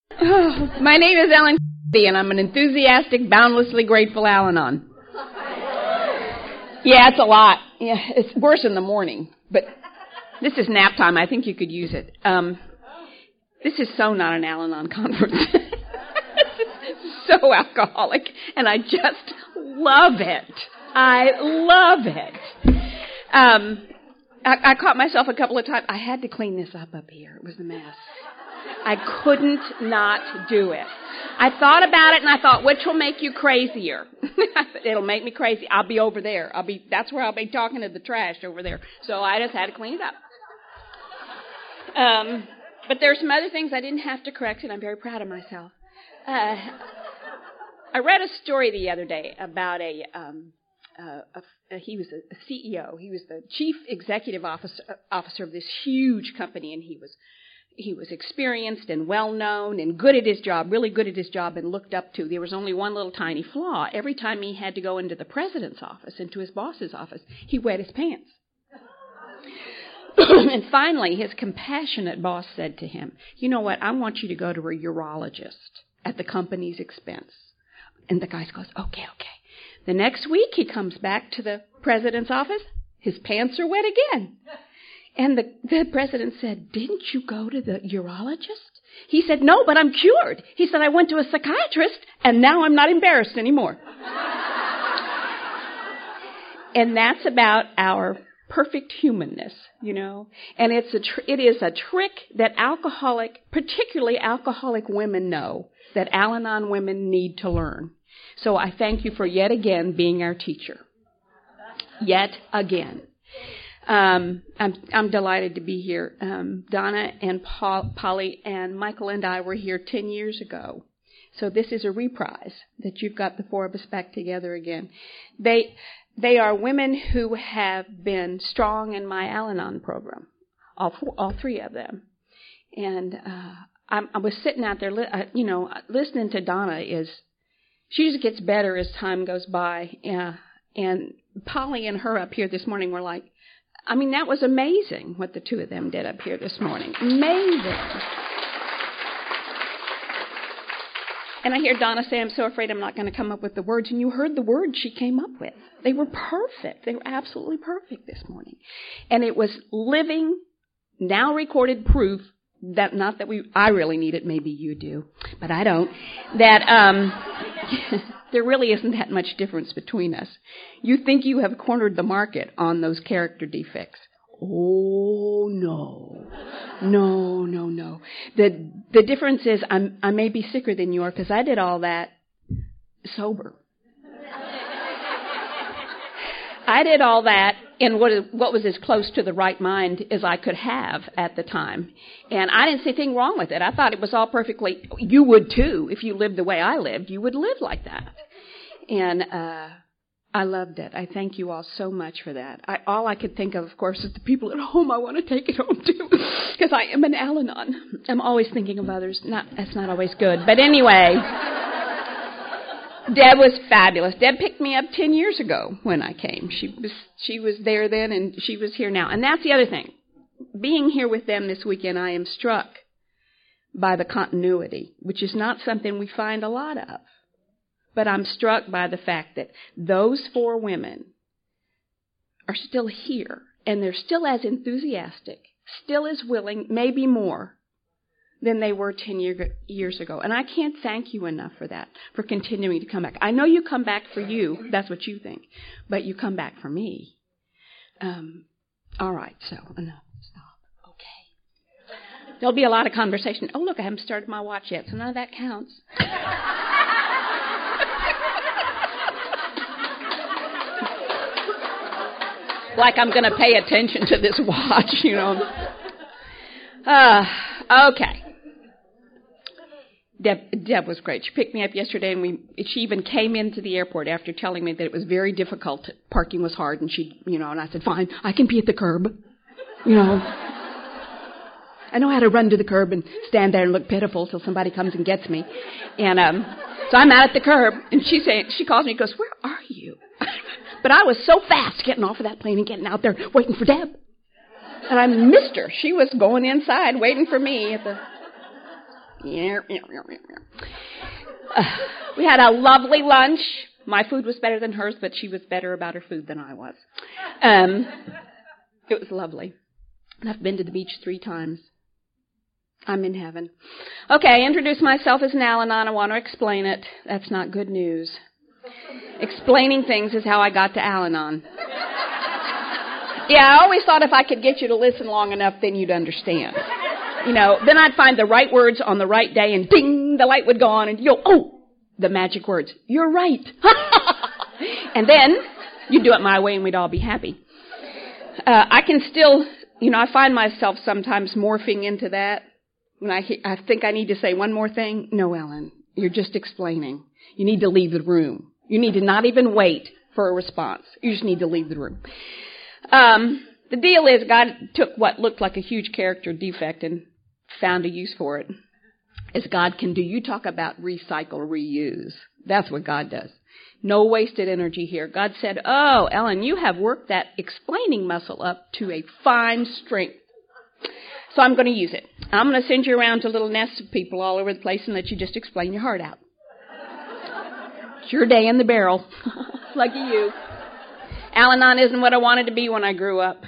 Oh, my name is Ellen and I'm an enthusiastic, boundlessly grateful Al-Anon. Yeah, it's a lot. Yeah, it's worse in the morning, but this is nap time. I think you could use it. This is so not an Al-Anon conference. It's so alcoholic, and I just love it. I love it. I caught myself a couple of times. I had to clean this up here. It was a mess. I couldn't not do it. I thought about it, and I thought, which will make you crazier? It'll make me crazy. I'll be over there. That's where I'll be talking to the trash over there. So I just had to clean it up. But there's some other things I didn't have to correct, and I'm very proud of myself. I read a story the other day about he was a CEO. He was the chief executive officer of this huge company, and he was experienced and well-known and good at his job, really good at his job and looked up to. There was only one little tiny flaw. Every time he had to go into the president's office, into his boss's office, he wet his pants. And finally, his compassionate boss said to him, you know what, I want you to go to a urologist at the company's expense. And the guy goes, okay. The next week, he comes back to the president's office. His pants are wet again. And the president said, didn't you go to the urologist? He said, no, but I'm cured. He said, I went to a psychiatrist, and now I'm not embarrassed anymore. And that's about our perfect humanness, you know. And it is a trick that particularly alcoholic women know, that Al-Anon women need to learn. So I thank you for yet again being our teacher. Yet again. I'm delighted to be here. Donna and Polly and Michael and I were here 10 years ago. So this is a reprise that you've got the four of us back together again. They are women who have been strong in my Al-Anon program, all three of them. And I was sitting out there, listening to Donna. She just gets better as time goes by. And Polly and her up here this morning were like, that was amazing what the two of them did up here this morning. Amazing. And I hear Donna say, I'm so afraid I'm not going to come up with the words. And you heard the words she came up with. They were perfect. They were absolutely perfect this morning. And it was living, now recorded proof that, not that I really need it, maybe you do, but I don't, that there really isn't that much difference between us. You think you have cornered the market on those character defects. Oh, no. No. The difference is I may be sicker than you are because I did all that sober. I did all that in what was as close to the right mind as I could have at the time. And I didn't see anything wrong with it. I thought it was all perfectly, you would too. If you lived the way I lived, you would live like that. And I loved it. I thank you all so much for that. All I could think of course, is the people at home I want to take it home to. Because I am an Al-Anon. I'm always thinking of others. That's not always good. But anyway, Deb was fabulous. Deb picked me up 10 years ago when I came. She was there then, and she was here now. And that's the other thing. Being here with them this weekend, I am struck by the continuity, which is not something we find a lot of. But I'm struck by the fact that those four women are still here, and they're still as enthusiastic, still as willing, maybe more, than they were 10 years ago. And I can't thank you enough for that, for continuing to come back. I know you come back for you. That's what you think. But you come back for me. All right, so enough. Stop. Okay. There'll be a lot of conversation. Oh, look, I haven't started my watch yet, so none of that counts. Like I'm going to pay attention to this watch, you know. Okay. Deb was great. She picked me up yesterday, and she even came into the airport after telling me that it was very difficult. Parking was hard, and and I said, fine, I can be at the curb. I know how to run to the curb and stand there and look pitiful till somebody comes and gets me. And so I'm out at the curb, and she calls me and goes, where are you? But I was so fast getting off of that plane and getting out there waiting for Deb. And I missed her. She was going inside waiting for me at the... We had a lovely lunch. My food was better than hers, but she was better about her food than I was. It was lovely. And I've been to the beach 3 times. I'm in heaven. Okay, I introduced myself as an Al-Anon. I want to explain it. That's not good news. Explaining things is how I got to Al-Anon. Yeah, I always thought if I could get you to listen long enough, then you'd understand. You know, then I'd find the right words on the right day, and ding, the light would go on, and you'll go, oh, the magic words. You're right. And then you'd do it my way, and we'd all be happy. I can still, I find myself sometimes morphing into that. When I think I need to say one more thing, no, Ellen, you're just explaining. You need to leave the room. You need to not even wait for a response. You just need to leave the room. The deal is God took what looked like a huge character defect and found a use for it, as God can do. You talk about recycle, reuse. That's what God does. No wasted energy here. God said, oh, Ellen, you have worked that explaining muscle up to a fine strength. So I'm going to use it. I'm going to send you around to little nests of people all over the place and let you just explain your heart out. It's your day in the barrel. Lucky you. Al-Anon isn't what I wanted to be when I grew up.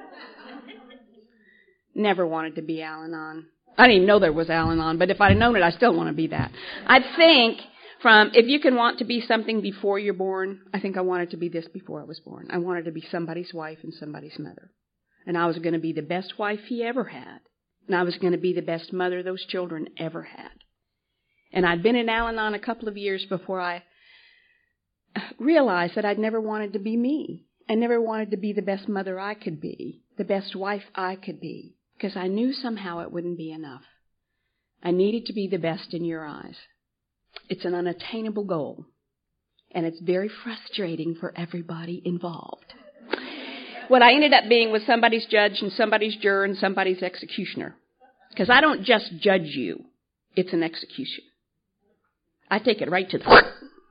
Never wanted to be Al-Anon. I didn't even know there was Al-Anon, but if I'd known it, I still want to be that. I think if you can want to be something before you're born, I think I wanted to be this before I was born. I wanted to be somebody's wife and somebody's mother. And I was going to be the best wife he ever had. And I was going to be the best mother those children ever had. And I'd been in Al-Anon a couple of years before I realized that I'd never wanted to be me. I never wanted to be the best mother I could be, the best wife I could be, because I knew somehow it wouldn't be enough. I needed to be the best in your eyes. It's an unattainable goal, and it's very frustrating for everybody involved. What I ended up being was somebody's judge and somebody's juror and somebody's executioner. Because I don't just judge you. It's an execution. I take it right to the...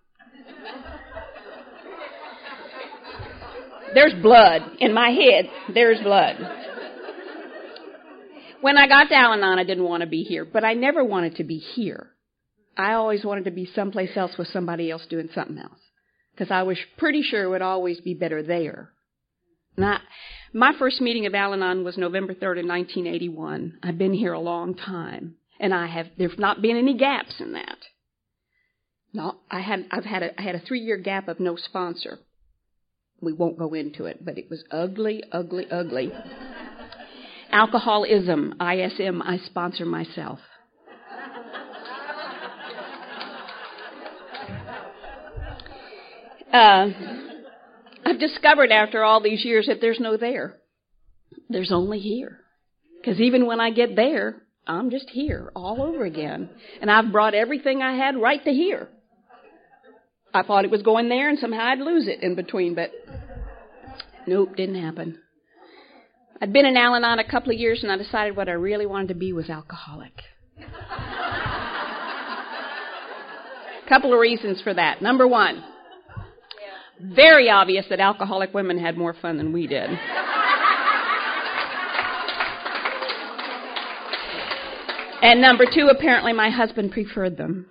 There's blood in my head. There's blood. When I got to Al-Anon, I didn't want to be here. But I never wanted to be here. I always wanted to be someplace else with somebody else doing something else. Because I was pretty sure it would always be better there. My first meeting of Al-Anon was November 3rd in 1981. I've been here a long time, and there's not been any gaps in that. No, I had a 3-year gap of no sponsor. We won't go into it, but it was ugly, ugly, ugly. Alcoholism, ISM, I sponsor myself. I've discovered after all these years that there's no there. There's only here. Because even when I get there, I'm just here all over again. And I've brought everything I had right to here. I thought it was going there and somehow I'd lose it in between, but nope, didn't happen. I'd been in Al-Anon a couple of years and I decided what I really wanted to be was alcoholic. A couple of reasons for that. Number one, very obvious that alcoholic women had more fun than we did. And number two, apparently my husband preferred them.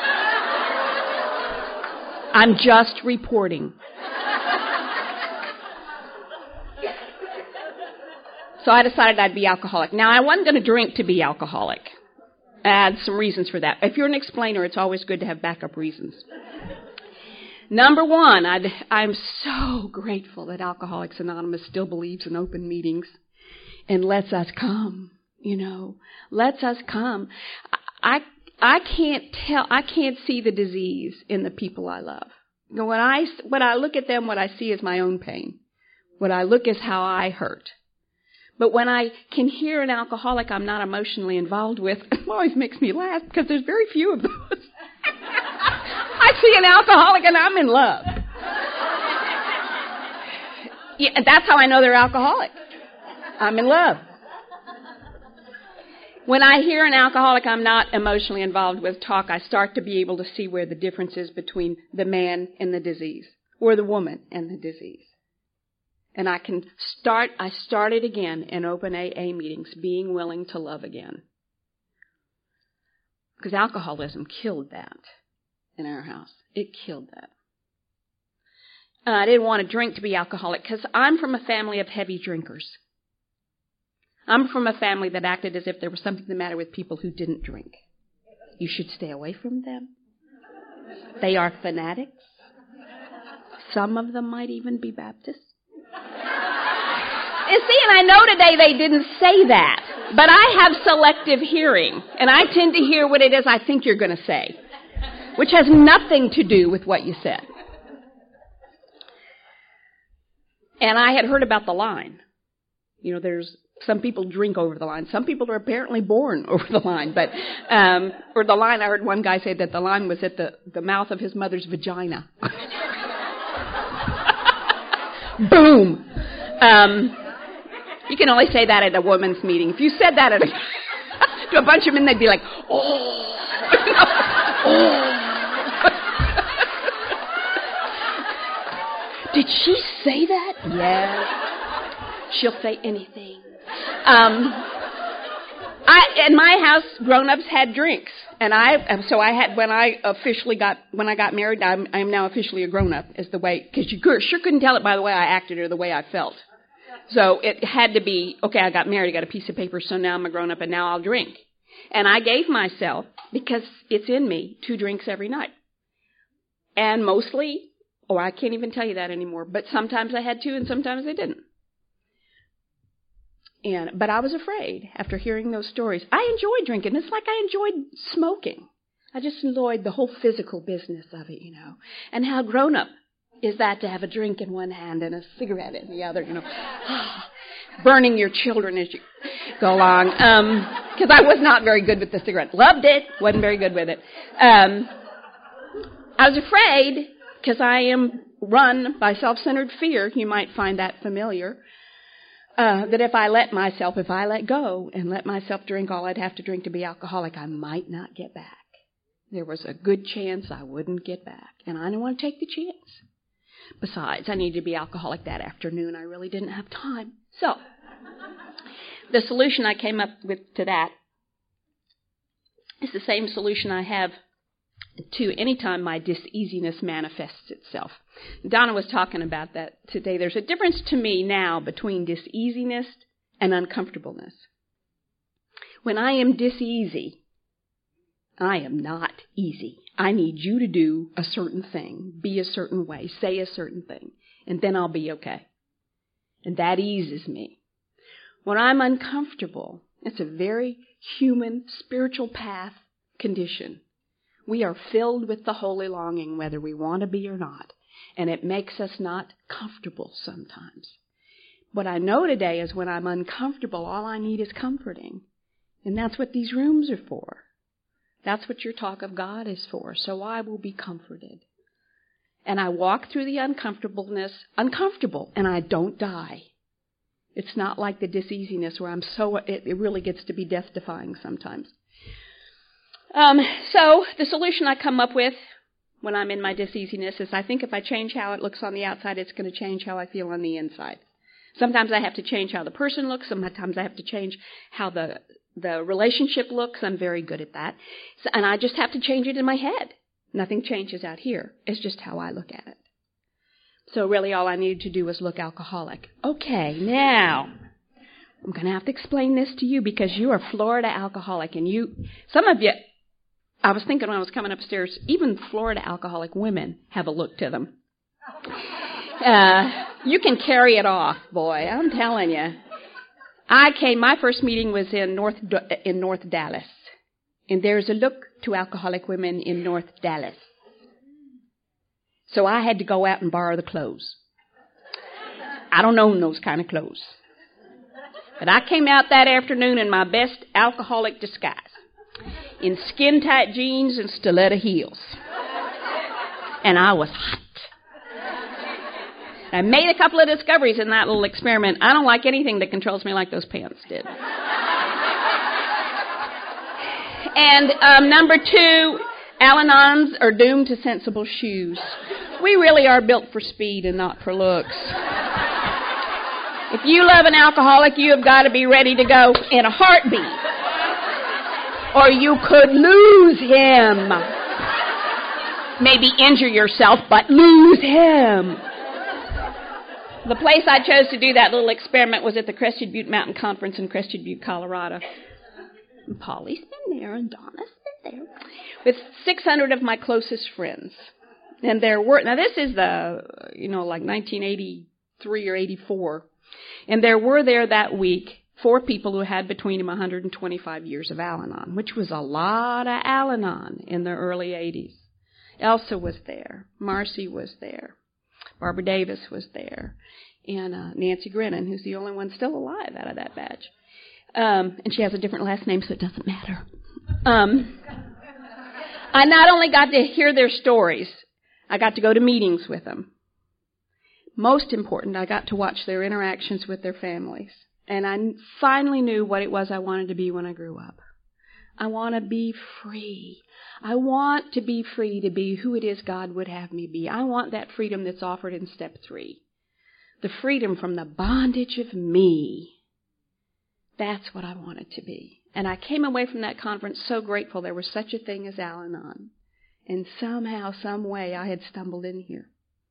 I'm just reporting. So I decided I'd be alcoholic. Now, I wasn't going to drink to be alcoholic. I had some reasons for that. If you're an explainer, it's always good to have backup reasons. Number one, I'm so grateful that Alcoholics Anonymous still believes in open meetings and lets us come, lets us come. I can't see the disease in the people I love. When I look at them, what I see is my own pain. What I look is how I hurt. But when I can hear an alcoholic I'm not emotionally involved with, it always makes me laugh because there's very few of those. I see an alcoholic and I'm in love. Yeah, that's how I know they're alcoholic. I'm in love. When I hear an alcoholic I'm not emotionally involved with talk, I start to be able to see where the difference is between the man and the disease, or the woman and the disease. And I started again in open AA meetings, being willing to love again. Because alcoholism killed that in our house. It killed that. I didn't want to drink to be alcoholic because I'm from a family of heavy drinkers. I'm from a family that acted as if there was something the matter with people who didn't drink. You should stay away from them. They are fanatics. Some of them might even be Baptists. You see, and I know today they didn't say that, but I have selective hearing, and I tend to hear what it is I think you're going to say, which has nothing to do with what you said. And I had heard about the line. You know, there's some people drink over the line. Some people are apparently born over the line. But or the line, I heard one guy say that the line was at the mouth of his mother's vagina. Boom. You can only say that at a women's meeting. If you said that to a bunch of men, they'd be like, oh. Oh. Did she say that? Yes. She'll say anything. In my house, grown-ups had drinks, and so I had when I got married. I'm now officially a grown-up, is the way, because you sure couldn't tell it by the way I acted or the way I felt. So it had to be, okay, I got married, I got a piece of paper, so now I'm a grown-up, and now I'll drink. And I gave myself, because it's in me, 2 drinks every night, and mostly. Oh, I can't even tell you that anymore. But sometimes I had 2 and sometimes I didn't. But I was afraid after hearing those stories. I enjoyed drinking. It's like I enjoyed smoking. I just enjoyed the whole physical business of it, you know. And how grown up is that to have a drink in one hand and a cigarette in the other, you know. Burning your children as you go along. Because I was not very good with the cigarette. Loved it. Wasn't very good with it. I was afraid, because I am run by self-centered fear, you might find that familiar, that if I let go and let myself drink all I'd have to drink to be alcoholic, I might not get back. There was a good chance I wouldn't get back, and I didn't want to take the chance. Besides, I needed to be alcoholic that afternoon. I really didn't have time. So, the solution I came up with to that is the same solution I have to any time my diseasiness manifests itself. Donna was talking about that today. There's a difference to me now between diseasiness and uncomfortableness. When I am diseasy, I am not easy. I need you to do a certain thing, be a certain way, say a certain thing, and then I'll be okay. And that eases me. When I'm uncomfortable, it's a very human, spiritual path condition. We are filled with the holy longing, whether we want to be or not, and it makes us not comfortable sometimes. What I know today is when I'm uncomfortable, all I need is comforting, and that's what these rooms are for. That's what your talk of God is for, so I will be comforted. And I walk through the uncomfortable, and I don't die. It's not like the diseasiness where it really gets to be death-defying sometimes. So the solution I come up with when I'm in my diseasiness is I think if I change how it looks on the outside, it's going to change how I feel on the inside. Sometimes I have to change how the person looks. Sometimes I have to change how the relationship looks. I'm very good at that. And I just have to change it in my head. Nothing changes out here. It's just how I look at it. So really all I needed to do was look alcoholic. Okay, now I'm going to have to explain this to you because you are Florida alcoholic. And some of you, I was thinking when I was coming upstairs, even Florida alcoholic women have a look to them. You can carry it off, boy. I'm telling you. My first meeting was in North Dallas. And there's a look to alcoholic women in North Dallas. So I had to go out and borrow the clothes. I don't own those kind of clothes. But I came out that afternoon in my best alcoholic disguise. In skin-tight jeans and stiletto heels. And I was hot. I made a couple of discoveries in that little experiment. I don't like anything that controls me like those pants did. And number 2, Al-Anons are doomed to sensible shoes. We really are built for speed and not for looks. If you love an alcoholic, you have got to be ready to go in a heartbeat. Or you could lose him. Maybe injure yourself, but lose him. The place I chose to do that little experiment was at the Crested Butte Mountain Conference in Crested Butte, Colorado. And Polly's been there, and Donna's been there, with 600 of my closest friends. And there were, now this is the, like 1983 or 84. And there were there that week 4 people who had between them 125 years of Al-Anon, which was a lot of Al-Anon in the early 80s. Elsa was there. Marcy was there. Barbara Davis was there. And Nancy Grinnan, who's the only one still alive out of that batch. And she has a different last name, so it doesn't matter. I not only got to hear their stories, I got to go to meetings with them. Most important, I got to watch their interactions with their families. And I finally knew what it was I wanted to be when I grew up. I want to be free. I want to be free to be who it is God would have me be. I want that freedom that's offered in step 3. The freedom from the bondage of me. That's what I wanted to be. And I came away from that conference so grateful there was such a thing as Al-Anon. And somehow, some way, I had stumbled in here.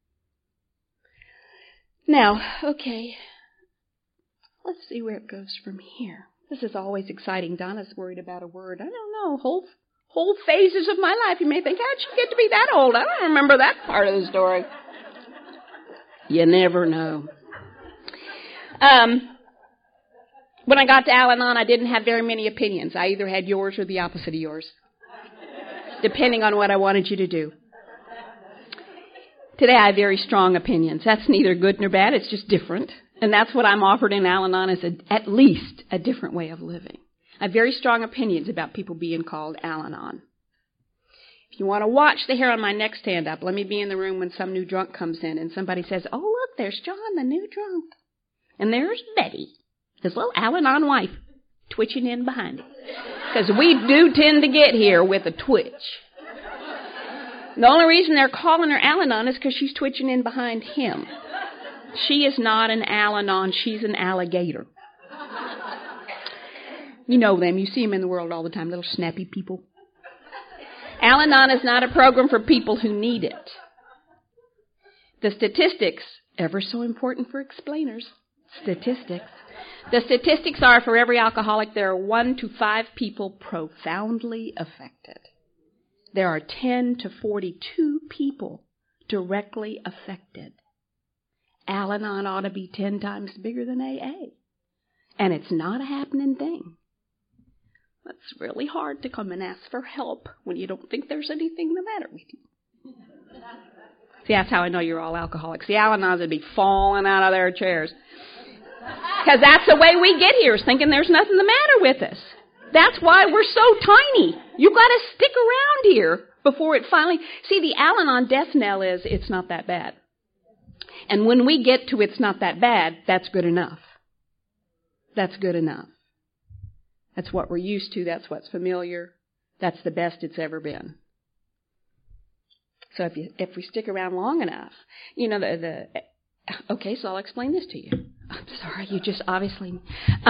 Now, okay, let's see where it goes from here. This is always exciting. Donna's worried about a word. I don't know, whole phases of my life. You may think, how'd she get to be that old? I don't remember that part of the story. You never know. When I got to Al-Anon, I didn't have very many opinions. I either had yours or the opposite of yours, depending on what I wanted you to do. Today I have very strong opinions. That's neither good nor bad. It's just different. And that's what I'm offered in Al-Anon is at least a different way of living. I have very strong opinions about people being called Al-Anon. If you want to watch the hair on my neck stand up, let me be in the room when some new drunk comes in and somebody says, oh, look, there's John, the new drunk. And there's Betty, his little Al-Anon wife, twitching in behind him. Because we do tend to get here with a twitch. The only reason they're calling her Al-Anon is because she's twitching in behind him. She is not an Al-Anon, she's an alligator. You know them, you see them in the world all the time, little snappy people. Al-Anon is not a program for people who need it. The statistics, ever so important for explainers, statistics. The statistics are for every alcoholic, there are 1 to 5 people profoundly affected. There are 10 to 42 people directly affected. Al-Anon ought to be 10 times bigger than AA. And it's not a happening thing. It's really hard to come and ask for help when you don't think there's anything the matter with you. See, that's how I know you're all alcoholics. The Al-Anons would be falling out of their chairs. Because that's the way we get here, is thinking there's nothing the matter with us. That's why we're so tiny. You've got to stick around here before it finally... See, the Al-Anon death knell is, it's not that bad. And when we get to it's not that bad, that's good enough. That's good enough. That's what we're used to. That's what's familiar. That's the best it's ever been. So if we stick around long enough, okay, so I'll explain this to you. I'm sorry, you just obviously...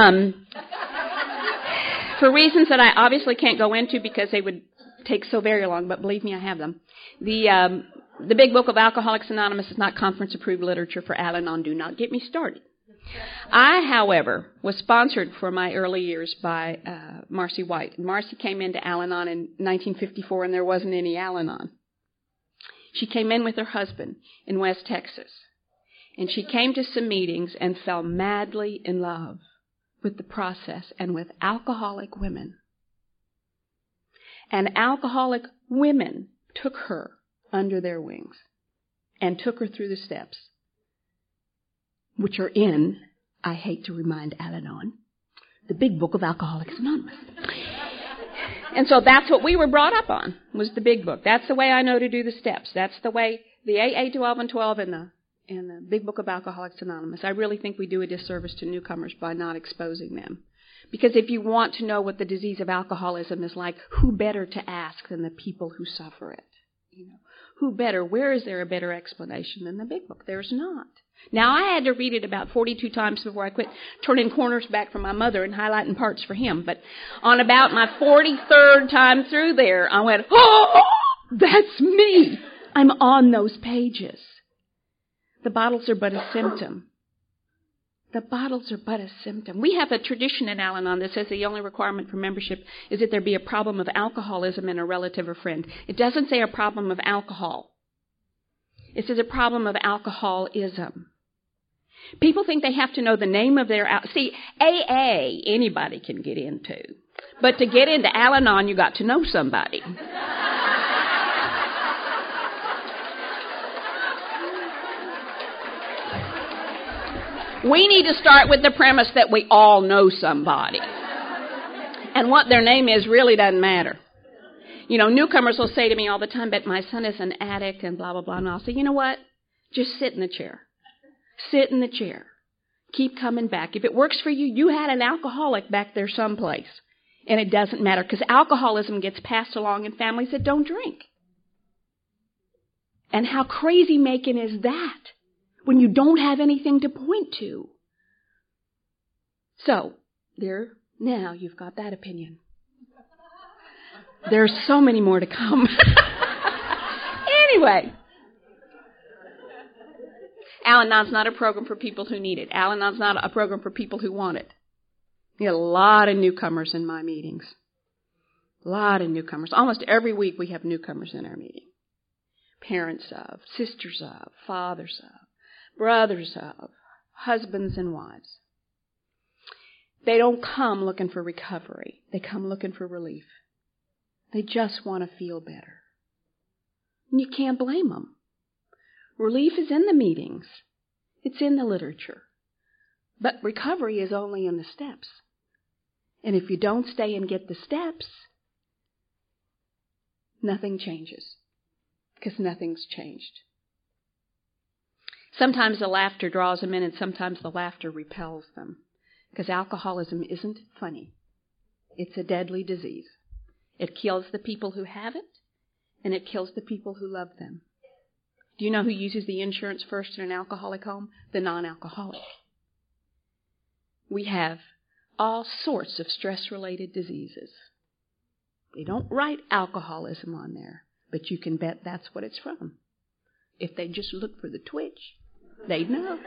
for reasons that I obviously can't go into because they would take so very long, but believe me, I have them. The Big Book of Alcoholics Anonymous is not conference-approved literature for Al-Anon. Do not get me started. I, however, was sponsored for my early years by Marcy White. Marcy came into Al-Anon in 1954, and there wasn't any Al-Anon. She came in with her husband in West Texas, and she came to some meetings and fell madly in love with the process and with alcoholic women. And alcoholic women took her under their wings and took her through the steps, which are in, I hate to remind Al-Anon, the Big Book of Alcoholics Anonymous. And so that's what we were brought up on, was the Big Book. That's the way I know to do the steps. That's the way the AA 12 and 12 and the Big Book of Alcoholics Anonymous. I really think we do a disservice to newcomers by not exposing them. Because if you want to know what the disease of alcoholism is like, who better to ask than the people who suffer it? Who better? Where is there a better explanation than the Big Book? There's not. Now, I had to read it about 42 times before I quit turning corners back for my mother and highlighting parts for him. But on about my 43rd time through there, I went, oh, that's me. I'm on those pages. The bottles are but a symptom. The bottles are but a symptom. We have a tradition in Al-Anon that says the only requirement for membership is that there be a problem of alcoholism in a relative or friend. It doesn't say a problem of alcohol. It says a problem of alcoholism. People think they have to know the name of their... See, AA, anybody can get into. But to get into Al-Anon, you got to know somebody. We need to start with the premise that we all know somebody. And what their name is really doesn't matter. Newcomers will say to me all the time, but my son is an addict and blah, blah, blah. And I'll say, you know what? Just sit in the chair. Sit in the chair. Keep coming back. If it works for you, you had an alcoholic back there someplace. And it doesn't matter because alcoholism gets passed along in families that don't drink. And how crazy making is that when you don't have anything to point to? So, now you've got that opinion. There's so many more to come. Anyway, Al-Anon's not a program for people who need it. Al-Anon's not a program for people who want it. You get a lot of newcomers in my meetings. A lot of newcomers. Almost every week we have newcomers in our meeting. Parents of, sisters of, fathers of, brothers of, husbands and wives. They don't come looking for recovery. They come looking for relief. They just want to feel better. And you can't blame them. Relief is in the meetings. It's in the literature. But recovery is only in the steps. And if you don't stay and get the steps, nothing changes. Because nothing's changed. Sometimes the laughter draws them in and sometimes the laughter repels them. Because alcoholism isn't funny. It's a deadly disease. It kills the people who have it, and it kills the people who love them. Do you know who uses the insurance first in an alcoholic home? The non-alcoholic. We have all sorts of stress-related diseases. They don't write alcoholism on there, but you can bet that's what it's from. If they just look for the twitch, they'd know.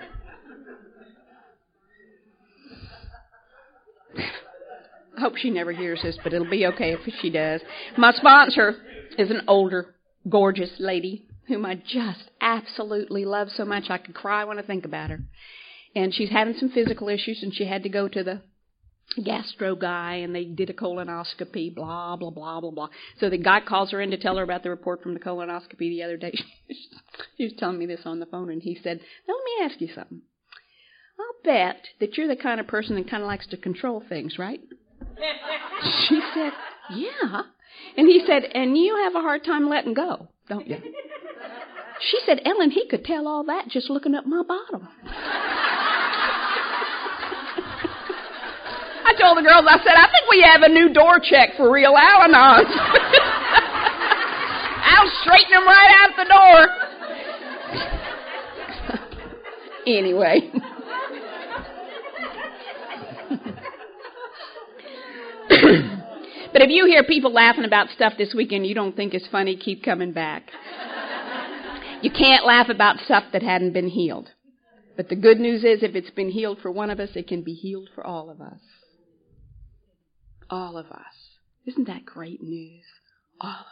I hope she never hears this, but it'll be okay if she does. My sponsor is an older, gorgeous lady whom I just absolutely love so much I could cry when I think about her. And she's having some physical issues, and she had to go to the gastro guy, and they did a colonoscopy, blah, blah, blah, blah, blah. So the guy calls her in to tell her about the report from the colonoscopy the other day. She was telling me this on the phone, and he said, now let me ask you something. I'll bet that you're the kind of person that kind of likes to control things, right? She said, yeah. And he said, and you have a hard time letting go, don't you? She said, Ellen, he could tell all that just looking up my bottom. I told the girls, I said, I think we have a new door check for real Al-Anons. I'll straighten them right out the door. Anyway. But if you hear people laughing about stuff this weekend you don't think is funny, keep coming back. You can't laugh about stuff that hadn't been healed. But the good news is if it's been healed for one of us, it can be healed for all of us. All of us. Isn't that great news? All of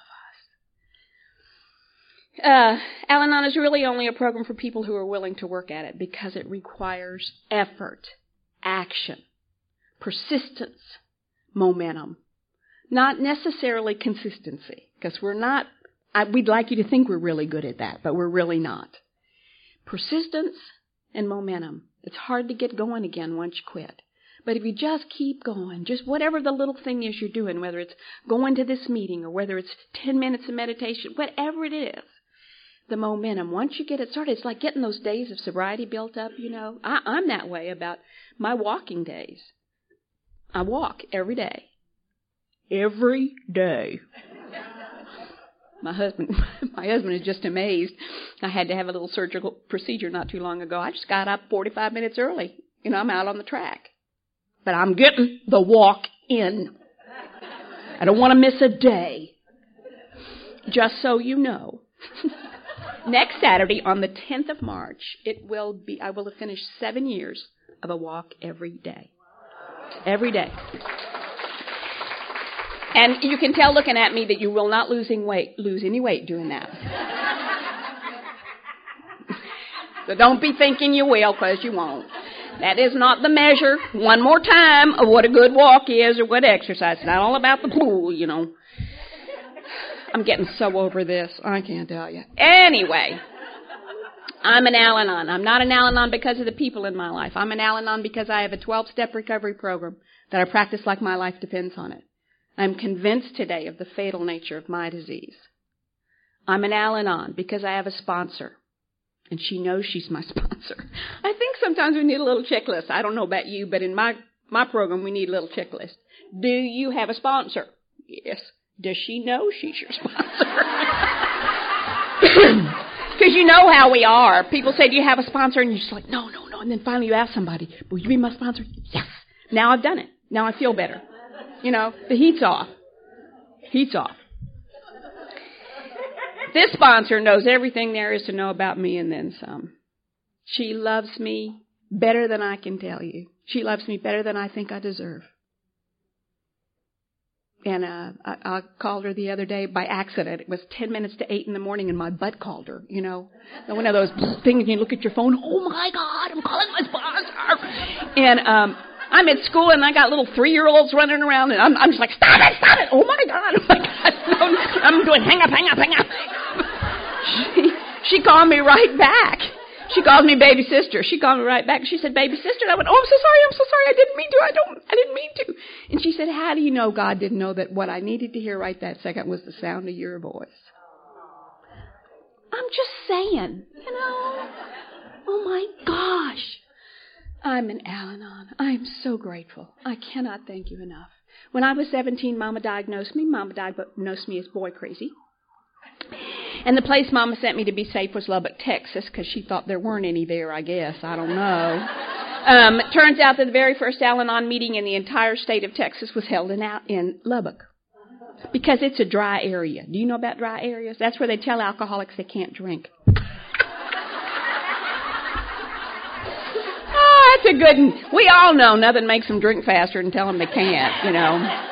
us. Al-Anon is really only a program for people who are willing to work at it because it requires effort, action, persistence, momentum. Not necessarily consistency, because we're not, we'd like you to think we're really good at that, but we're really not. Persistence and momentum. It's hard to get going again once you quit. But if you just keep going, just whatever the little thing is you're doing, whether it's going to this meeting or whether it's 10 minutes of meditation, whatever it is, the momentum, once you get it started, it's like getting those days of sobriety built up, you know. I'm that way about my walking days. I walk every day. Every day. My husband is just amazed. I had to have a little surgical procedure not too long ago. I just got up 45 minutes early. I'm out on the track. But I'm getting the walk in. I don't want to miss a day. Just so you know. Next Saturday, on the 10th of March, I will have finished 7 years of a walk every day. Every day. And you can tell looking at me that you will not lose any weight doing that. So don't be thinking you will, because you won't. That is not the measure, one more time, of what a good walk is or what exercise. It's not all about the pool, I'm getting so over this, I can't tell you. Anyway, I'm an Al-Anon. I'm not an Al-Anon because of the people in my life. I'm an Al-Anon because I have a 12-step recovery program that I practice like my life depends on it. I'm convinced today of the fatal nature of my disease. I'm an Al-Anon because I have a sponsor, and she knows she's my sponsor. I think sometimes we need a little checklist. I don't know about you, but in my program, we need a little checklist. Do you have a sponsor? Yes. Does she know she's your sponsor? Because you know how we are. People say, do you have a sponsor? And you're just like, no. And then finally you ask somebody, will you be my sponsor? Yes. Now I've done it. Now I feel better. The heat's off. Heat's off. This sponsor knows everything there is to know about me and then some. She loves me better than I can tell you. She loves me better than I think I deserve. And I called her the other day by accident. It was 10 minutes to 8 in the morning, and my butt called her, One of those things you look at your phone, oh, my God, I'm calling my sponsor. And I'm at school, and I got little 3-year-olds running around, and I'm just like, stop it, oh, my God. I'm doing hang up. She called me right back. She called me baby sister. She called me right back. She said, baby sister. And I went, oh, I'm so sorry. I didn't mean to. I didn't mean to. And she said, how do you know God didn't know that what I needed to hear right that second was the sound of your voice? I'm just saying, Oh, my gosh. I'm an Al-Anon. I am so grateful. I cannot thank you enough. When I was 17, Mama diagnosed me. Mama diagnosed me as boy crazy. And the place Mama sent me to be safe was Lubbock, Texas, because she thought there weren't any there, I guess. I don't know. It turns out that the very first Al-Anon meeting in the entire state of Texas was held in Lubbock, because it's a dry area. Do you know about dry areas? That's where they tell alcoholics they can't drink. Oh, that's a good one. We all know nothing makes them drink faster than tell them they can't,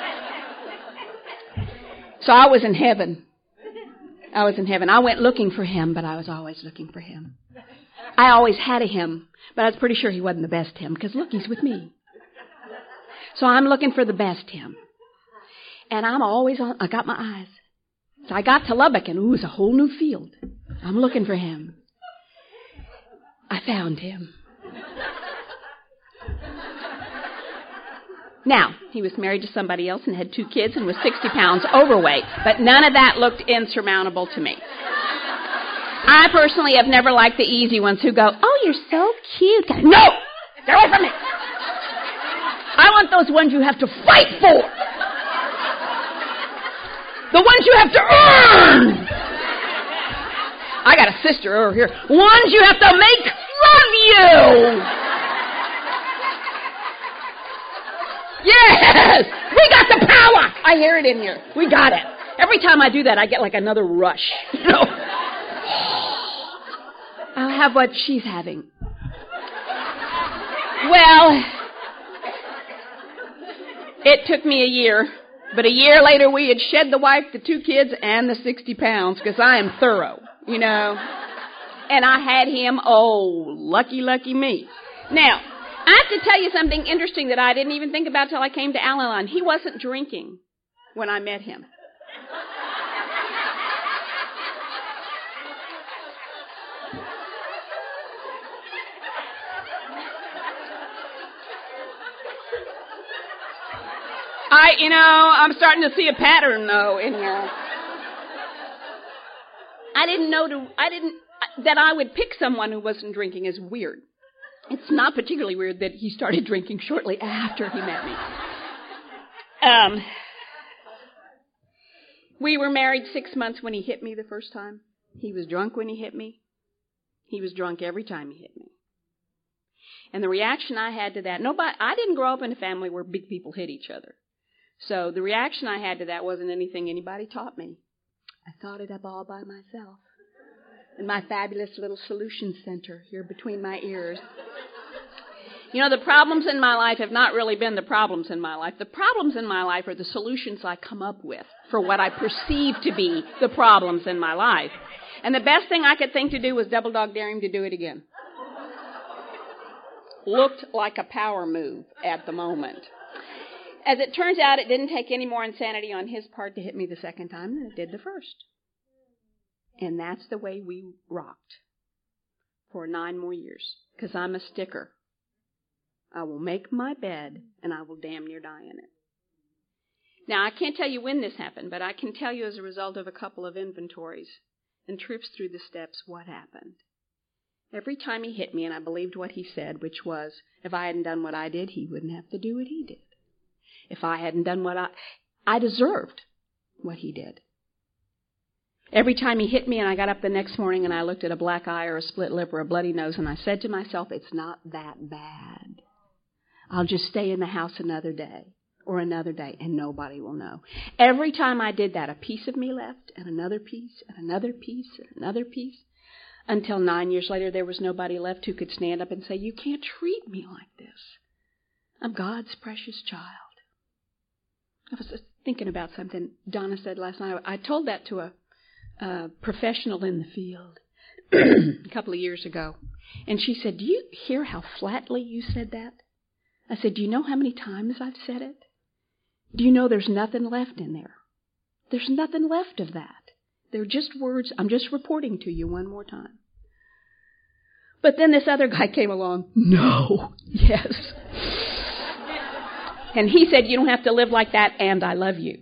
So I was in heaven. I went looking for him, but I was always looking for him. I always had a him, but I was pretty sure he wasn't the best him, because look, he's with me. So I'm looking for the best him. And I got my eyes. So I got to Lubbock, and it's a whole new field. I'm looking for him. I found him. Now, he was married to somebody else and had 2 kids and was 60 pounds overweight, but none of that looked insurmountable to me. I personally have never liked the easy ones who go, oh, you're so cute. No! Get away from me! I want those ones you have to fight for. The ones you have to earn. I got a sister over here. Ones you have to make love you. Yes! We got the power! I hear it in here. We got it. Every time I do that, I get like another rush. I'll have what she's having. Well, it took me a year. But a year later, we had shed the wife, the 2 kids, and the 60 pounds, because I am thorough, And I had him, lucky me. Now, I have to tell you something interesting that I didn't even think about till I came to Al-Anon. He wasn't drinking when I met him. I'm starting to see a pattern, though, in here. I didn't know that I would pick someone who wasn't drinking is weird. It's not particularly weird that he started drinking shortly after he met me. We were married 6 months when he hit me the first time. He was drunk when he hit me. He was drunk every time he hit me. And the reaction I had to that, I didn't grow up in a family where big people hit each other. So the reaction I had to that wasn't anything anybody taught me. I thought it up all by myself. In my fabulous little solution center here between my ears. You know, the problems in my life have not really been the problems in my life. The problems in my life are the solutions I come up with for what I perceive to be the problems in my life. And the best thing I could think to do was double dog dare him to do it again. Looked like a power move at the moment. As it turns out, it didn't take any more insanity on his part to hit me the second time than it did the first. And that's the way we rocked for 9 more years, because I'm a sticker. I will make my bed, and I will damn near die in it. Now, I can't tell you when this happened, but I can tell you as a result of a couple of inventories and trips through the steps what happened. Every time he hit me, and I believed what he said, which was, if I hadn't done what I did, he wouldn't have to do what he did. If I hadn't done what I deserved what he did. Every time he hit me and I got up the next morning and I looked at a black eye or a split lip or a bloody nose and I said to myself, it's not that bad. I'll just stay in the house another day or another day and nobody will know. Every time I did that, a piece of me left and another piece and another piece and another piece. Until 9 years later, there was nobody left who could stand up and say, you can't treat me like this. I'm God's precious child. I was thinking about something Donna said last night. I told that to a professional in the field a couple of years ago. And she said, do you hear how flatly you said that? I said, do you know how many times I've said it? Do you know there's nothing left in there? There's nothing left of that. They're just words. I'm just reporting to you one more time. But then this other guy came along. No. Yes. And he said, you don't have to live like that, and I love you.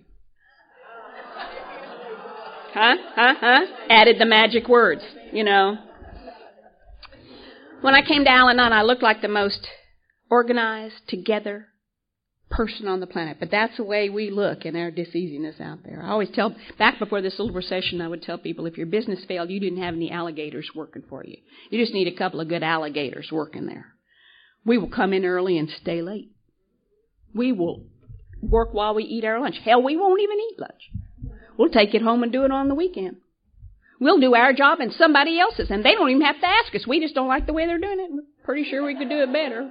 Added the magic words, you know. When I came to Al-Anon, I looked like the most organized, together person on the planet. But that's the way we look in our diseasiness out there. I always tell, back before this little recession, I would tell people, if your business failed, you didn't have any alligators working for you. You just need a couple of good alligators working there. We will come in early and stay late. We will work while we eat our lunch. Hell, we won't even eat lunch. We'll take it home and do it on the weekend. We'll do our job and somebody else's, and they don't even have to ask us. We just don't like the way they're doing it. We're pretty sure we could do it better.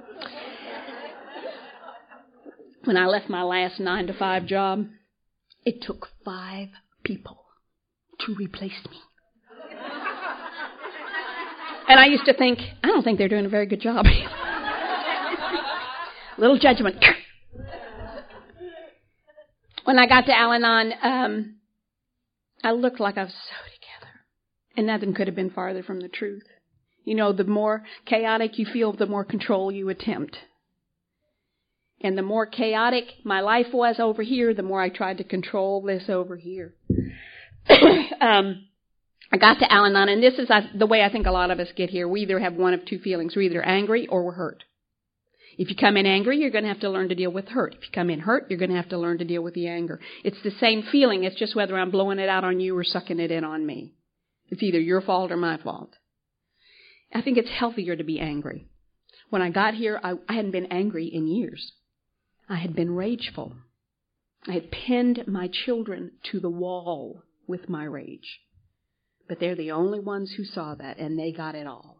When I left my last 9-to-5 job, it took 5 people to replace me. And I used to think, I don't think they're doing a very good job. Little judgment. When I got to Al-Anon, I looked like I was so together. And nothing could have been farther from the truth. You know, the more chaotic you feel, the more control you attempt. And the more chaotic my life was over here, the more I tried to control this over here. I got to Al-Anon, and this is the way I think a lot of us get here. We either have one of two feelings. We're either angry or we're hurt. If you come in angry, you're going to have to learn to deal with hurt. If you come in hurt, you're going to have to learn to deal with the anger. It's the same feeling. It's just whether I'm blowing it out on you or sucking it in on me. It's either your fault or my fault. I think it's healthier to be angry. When I got here, I hadn't been angry in years. I had been rageful. I had pinned my children to the wall with my rage. But they're the only ones who saw that, and they got it all.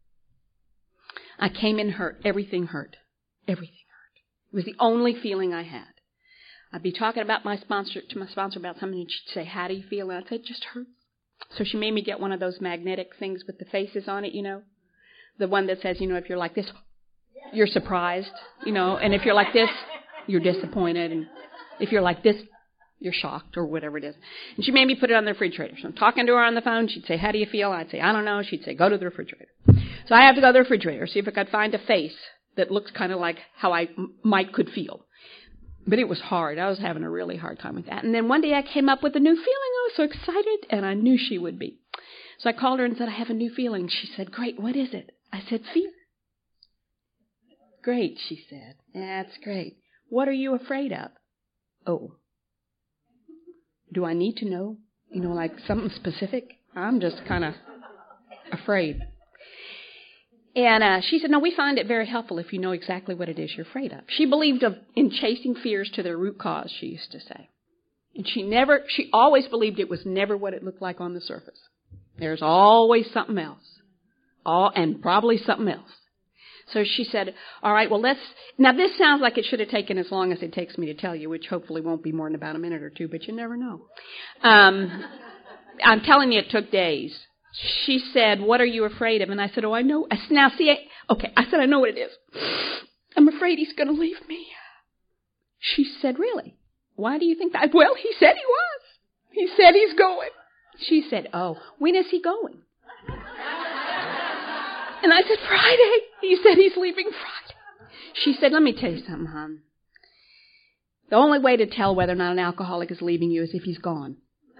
I came in hurt. Everything hurt. Everything hurt. It was the only feeling I had. I'd be talking about to my sponsor about something, and she'd say, how do you feel? And I'd say, it just hurts. So she made me get one of those magnetic things with the faces on it, you know. The one that says, you know, if you're like this, you're surprised, you know. And if you're like this, you're disappointed. And if you're like this, you're shocked or whatever it is. And she made me put it on the refrigerator. So I'm talking to her on the phone. She'd say, how do you feel? I'd say, I don't know. She'd say, go to the refrigerator. So I have to go to the refrigerator, see if I could find a face that looks kind of like how I could feel. But it was hard. I was having a really hard time with that. And then one day I came up with a new feeling. I was so excited, and I knew she would be. So I called her and said, I have a new feeling. She said, great, what is it? I said, fear. Great, she said. That's great. What are you afraid of? Oh. Do I need to know? Like something specific? I'm just kind of afraid. And she said, no, we find it very helpful if you know exactly what it is you're afraid of. She believed in chasing fears to their root cause, she used to say. And she always believed it was never what it looked like on the surface. There's always something else. And probably something else. So she said, all right, well, now this sounds like it should have taken as long as it takes me to tell you, which hopefully won't be more than about a minute or two, but you never know. I'm telling you, it took days. She said, what are you afraid of? And I said, I know. I said, I know what it is. I'm afraid he's going to leave me. She said, really? Why do you think that? Well, he said he was. He said he's going. She said, when is he going? And I said, Friday. He said he's leaving Friday. She said, let me tell you something, hon. The only way to tell whether or not an alcoholic is leaving you is if he's gone.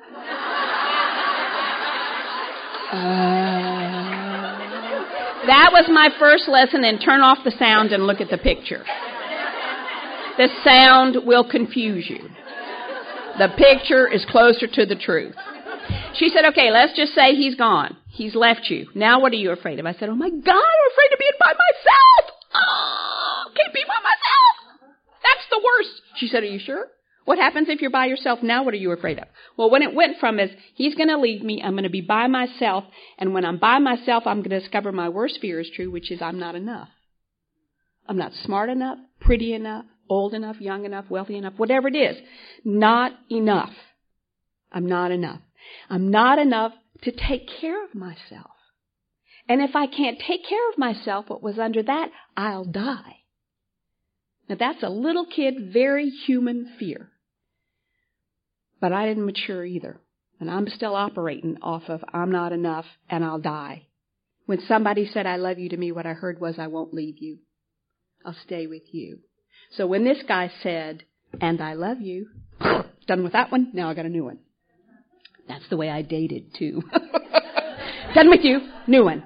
That was my first lesson, and turn off the sound and look at the picture. The sound will confuse you. The picture is closer to the truth. She said, okay, let's just say he's gone. He's left you. Now what are you afraid of? I said, oh my God, I'm afraid of being by myself. Can't be by myself. That's the worst. She said, are you sure? What happens if you're by yourself? Now what are you afraid of? Well, when it went from he's going to leave me, I'm going to be by myself, and when I'm by myself, I'm going to discover my worst fear is true, which is I'm not enough. I'm not smart enough, pretty enough, old enough, young enough, wealthy enough, whatever it is. Not enough. I'm not enough. I'm not enough to take care of myself. And if I can't take care of myself, what was under that, I'll die. Now that's a little kid, very human fear. But I didn't mature either. And I'm still operating off of I'm not enough and I'll die. When somebody said I love you to me, what I heard was I won't leave you. I'll stay with you. So when this guy said, and I love you, done with that one, now I got a new one. That's the way I dated too. Done with you, new one.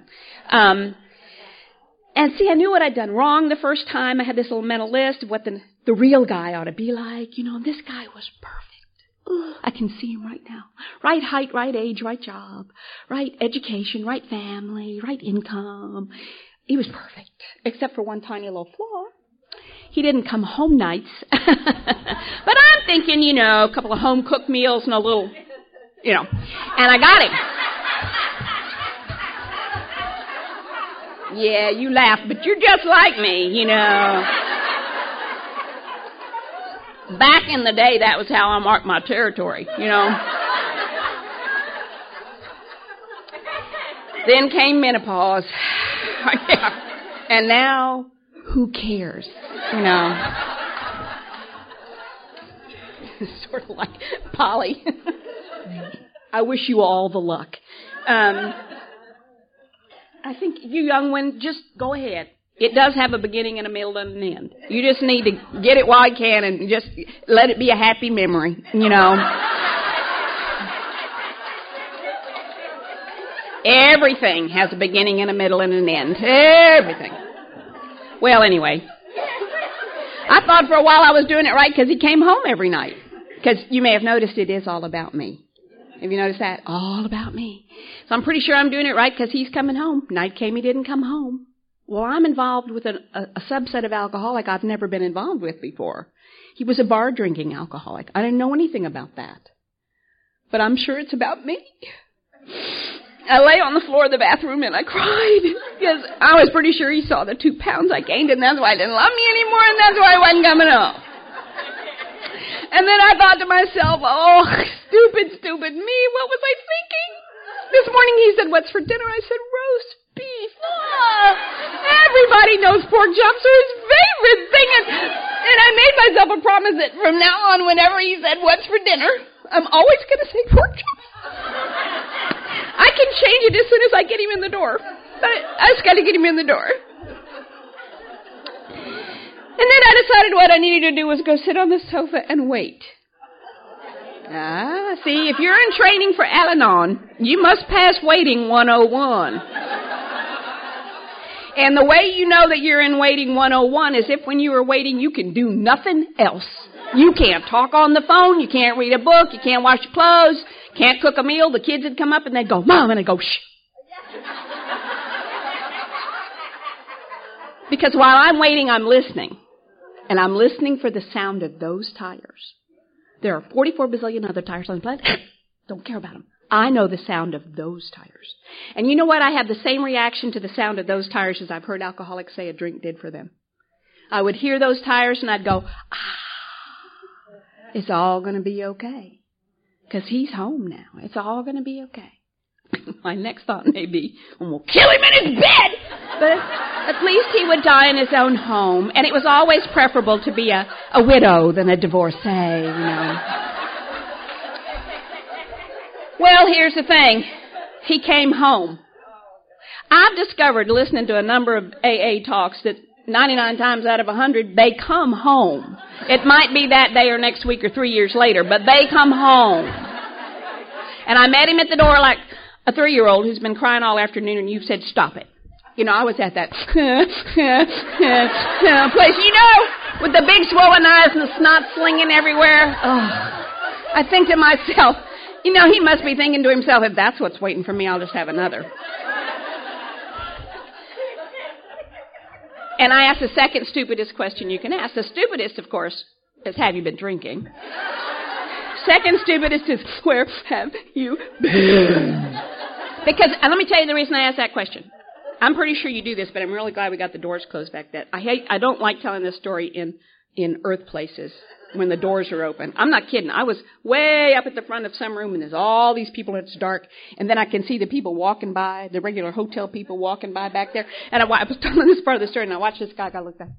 And see, I knew what I'd done wrong the first time. I had this little mental list of what the real guy ought to be like. This guy was perfect. I can see him right now. Right height, right age, right job, right education, right family, right income. He was perfect, except for one tiny little flaw. He didn't come home nights. But I'm thinking, a couple of home-cooked meals and a little, and I got him. Yeah, you laugh, but you're just like me, Back in the day, that was how I marked my territory, Then came menopause. And now, who cares, Sort of like Polly. I wish you all the luck. I think you young ones, just go ahead. It does have a beginning and a middle and an end. You just need to get it while you can and just let it be a happy memory, Everything has a beginning and a middle and an end. Everything. Well, anyway. I thought for a while I was doing it right because he came home every night. Because you may have noticed it is all about me. Have you noticed that? All about me. So I'm pretty sure I'm doing it right because he's coming home. Night came, he didn't come home. Well, I'm involved with a subset of alcoholic I've never been involved with before. He was a bar-drinking alcoholic. I didn't know anything about that. But I'm sure it's about me. I lay on the floor of the bathroom and I cried because I was pretty sure he saw the 2 pounds I gained, and that's why he didn't love me anymore, and that's why he wasn't coming home. And then I thought to myself, stupid me, what was I thinking? This morning he said, what's for dinner? I said, roast beef. Everybody knows pork chops are his favorite thing. And I made myself a promise that from now on, whenever he said, what's for dinner, I'm always going to say pork chops. I can change it as soon as I get him in the door. But I just got to get him in the door. And then I decided what I needed to do was go sit on the sofa and wait. See, if you're in training for Al-Anon, you must pass waiting 101. And the way you know that you're in waiting 101 is if when you are waiting, you can do nothing else. You can't talk on the phone. You can't read a book. You can't wash your clothes. Can't cook a meal. The kids would come up and they'd go, Mom, and I'd go, shh. Because while I'm waiting, I'm listening. And I'm listening for the sound of those tires. There are 44 bazillion other tires on the planet. Don't care about them. I know the sound of those tires. And you know what? I have the same reaction to the sound of those tires as I've heard alcoholics say a drink did for them. I would hear those tires and I'd go, it's all going to be okay. Because he's home now. It's all going to be okay. My next thought may be, we'll kill him in his bed! But at least he would die in his own home. And it was always preferable to be a widow than a divorcee, you know. Well, here's the thing. He came home. I've discovered, listening to a number of AA talks, that 99 times out of 100, they come home. It might be that day or next week or 3 years later, but they come home. And I met him at the door like a 3-year-old who's been crying all afternoon, and you've said, stop it. You know, I was at that place, you know, with the big swollen eyes and the snot slinging everywhere. Oh, I think to myself, you know, he must be thinking to himself, if that's what's waiting for me, I'll just have another. And I asked the second stupidest question you can ask. The stupidest, of course, is, have you been drinking? Second stupidest is, where have you been? Because, and let me tell you the reason I asked that question. I'm pretty sure you do this, but I'm really glad we got the doors closed back then. I don't like telling this story in earth places when the doors are open. I'm not kidding. I was way up at the front of some room, and there's all these people, and it's dark, and then I can see the people walking by, the regular hotel people walking by back there, and I was telling this part of the story, and I watched this guy look back.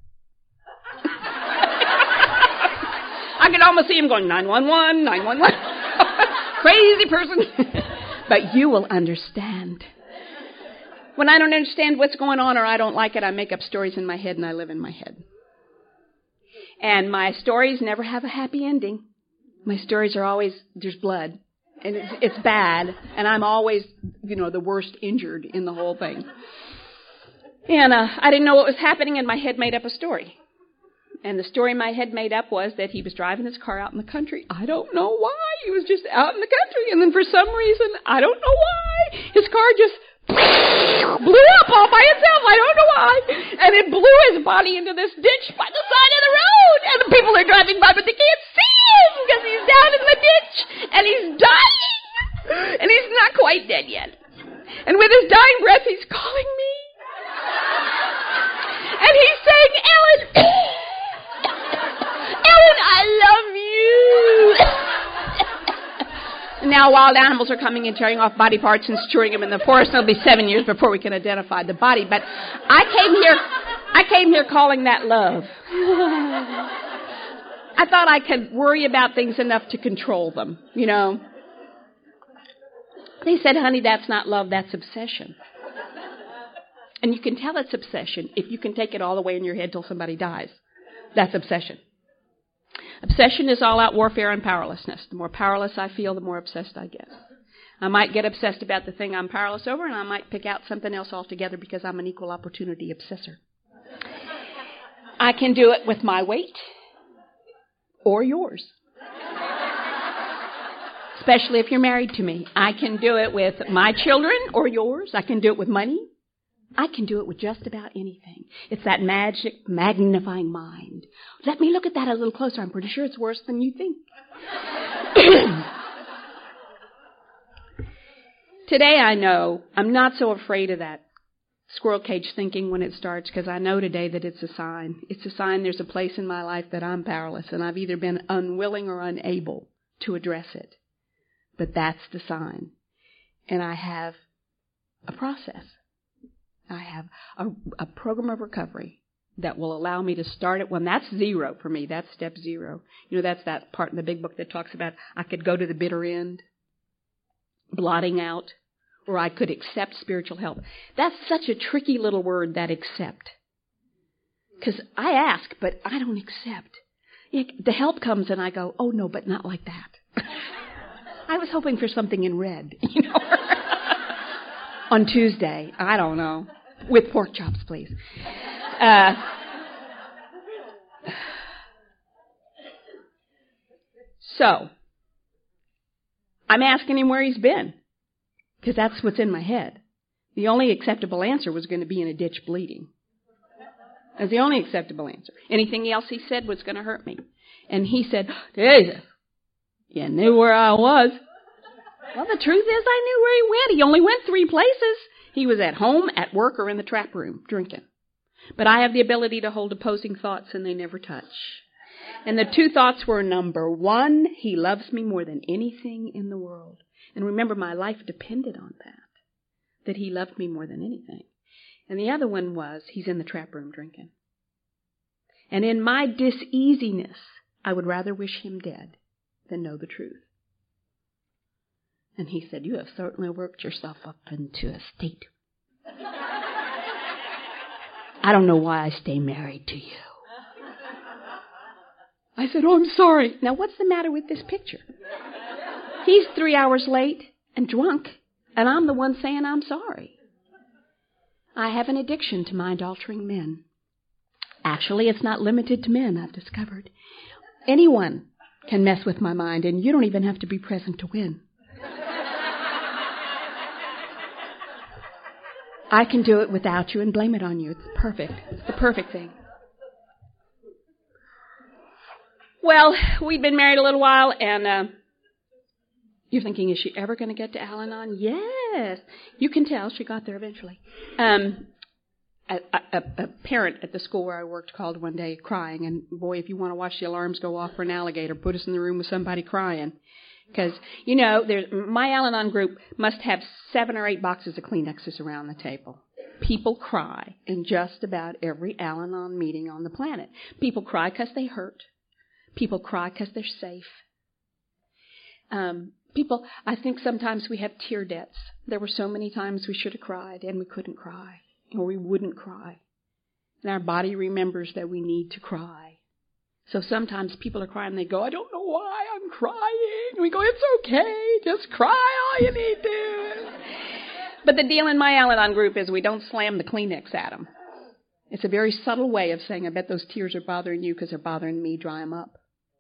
I could almost see him going, 911, 911. Crazy person. But you will understand. When I don't understand what's going on or I don't like it, I make up stories in my head and I live in my head. And my stories never have a happy ending. My stories are always, there's blood. And it's bad. And I'm always, you know, the worst injured in the whole thing. And I didn't know what was happening, and my head made up a story. And the story my head made up was that he was driving his car out in the country. I don't know why. He was just out in the country. And then for some reason, I don't know why, his car just blew up all by itself. I don't know why. And it blew his body into this ditch by the side of the road. And the people are driving by, but they can't see him because he's down in the ditch. And he's dying. And he's not quite dead yet. And with his dying breath, he's calling me. And he's saying, Ellen, Ellen, I love you. Now wild animals are coming and tearing off body parts and storing them in the forest. It'll be 7 years before we can identify the body. But I came here calling that love. I thought I could worry about things enough to control them, you know. They said, honey, that's not love, that's obsession. And you can tell it's obsession if you can take it all the way in your head till somebody dies. That's obsession. Obsession is all-out warfare and powerlessness. The more powerless I feel, the more obsessed I get. I might get obsessed about the thing I'm powerless over, and I might pick out something else altogether because I'm an equal opportunity obsessor. I can do it with my weight or yours. Especially if you're married to me. I can do it with my children or yours. I can do it with money. I can do it with just about anything. It's that magic magnifying mind. Let me look at that a little closer. I'm pretty sure it's worse than you think. Today I know I'm not so afraid of that squirrel cage thinking when it starts, because I know today that it's a sign. It's a sign there's a place in my life that I'm powerless, and I've either been unwilling or unable to address it. But that's the sign. And I have a process. I have a program of recovery that will allow me to start it when that's zero for me. That's step 0. You know, that's that part in the big book that talks about I could go to the bitter end, blotting out, or I could accept spiritual help. That's such a tricky little word, that accept. Because I ask, but I don't accept. The help comes and I go, oh no, but not like that. I was hoping for something in red, you know. On Tuesday, I don't know, with pork chops, please. So, I'm asking him where he's been, because that's what's in my head. The only acceptable answer was going to be in a ditch bleeding. That's the only acceptable answer. Anything else he said was going to hurt me. And he said, Jesus, you knew where I was. Well, the truth is I knew where he went. He only went 3 places. He was at home, at work, or in the trap room, drinking. But I have the ability to hold opposing thoughts, and they never touch. And the 2 thoughts were, number 1, he loves me more than anything in the world. And remember, my life depended on that he loved me more than anything. And the other one was, he's in the trap room drinking. And in my diseasiness, I would rather wish him dead than know the truth. And he said, you have certainly worked yourself up into a state. I don't know why I stay married to you. I said, oh, I'm sorry. Now, what's the matter with this picture? He's 3 hours late and drunk, and I'm the one saying I'm sorry. I have an addiction to mind-altering men. Actually, it's not limited to men, I've discovered. Anyone can mess with my mind, and you don't even have to be present to win. I can do it without you and blame it on you. It's perfect. It's the perfect thing. Well, we'd been married a little while, and you're thinking, is she ever going to get to Al-Anon? Yes. You can tell she got there eventually. A parent at the school where I worked called one day crying, and boy, if you want to watch the alarms go off for an alligator, put us in the room with somebody crying. Because, my Al-Anon group must have 7 or 8 boxes of Kleenexes around the table. People cry in just about every Al-Anon meeting on the planet. People cry because they hurt. People cry because they're safe. I think sometimes we have tear debts. There were so many times we should have cried and we couldn't cry, or we wouldn't cry. And our body remembers that we need to cry. So sometimes people are crying and they go, I don't know why I'm crying. And we go, it's okay. Just cry all you need to. But the deal in my Al-Anon group is we don't slam the Kleenex at them. It's a very subtle way of saying, I bet those tears are bothering you because they're bothering me. Dry them up.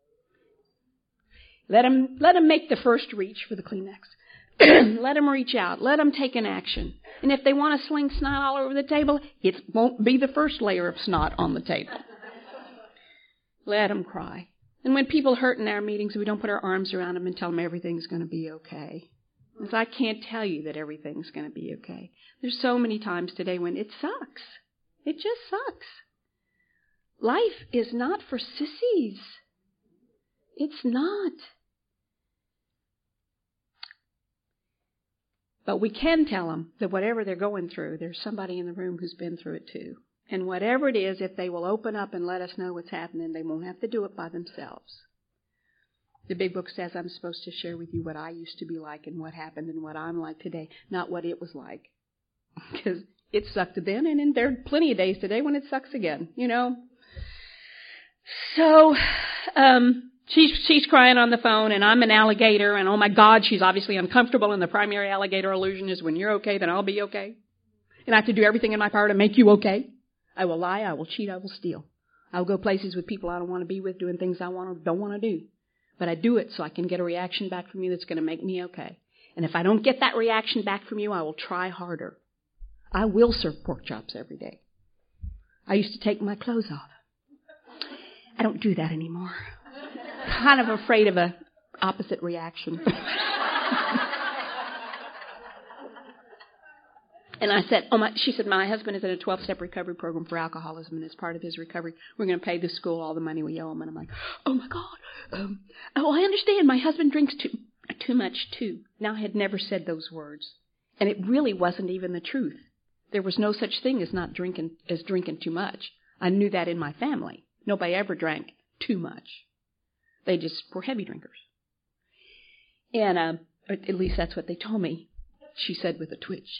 Let them make the first reach for the Kleenex. Let them reach out. Let them take an action. And if they want to sling snot all over the table, it won't be the first layer of snot on the table. Let them cry. And when people hurt in our meetings, we don't put our arms around them and tell them everything's going to be okay. Because I can't tell you that everything's going to be okay. There's so many times today when it sucks. It just sucks. Life is not for sissies. It's not. But we can tell them that whatever they're going through, there's somebody in the room who's been through it too. And whatever it is, if they will open up and let us know what's happening, they won't have to do it by themselves. The big book says I'm supposed to share with you what I used to be like and what happened and what I'm like today, not what it was like. Because it sucked then, and there are plenty of days today when it sucks again, So, she's crying on the phone, and I'm an alligator, and oh my God, she's obviously uncomfortable, and the primary alligator illusion is when you're okay, then I'll be okay. And I have to do everything in my power to make you okay. I will lie, I will cheat, I will steal. I will go places with people I don't want to be with, doing things I don't want to do. But I do it so I can get a reaction back from you that's going to make me okay. And if I don't get that reaction back from you, I will try harder. I will serve pork chops every day. I used to take my clothes off. I don't do that anymore. Kind of afraid of a opposite reaction. And I said, she said, my husband is in a 12-step recovery program for alcoholism, and as part of his recovery, we're going to pay the school all the money we owe him. And I'm like, oh my God. I understand. My husband drinks too much too. Now, I had never said those words. And it really wasn't even the truth. There was no such thing as drinking too much. I knew that in my family. Nobody ever drank too much. They just were heavy drinkers. And at least that's what they told me, she said with a twitch.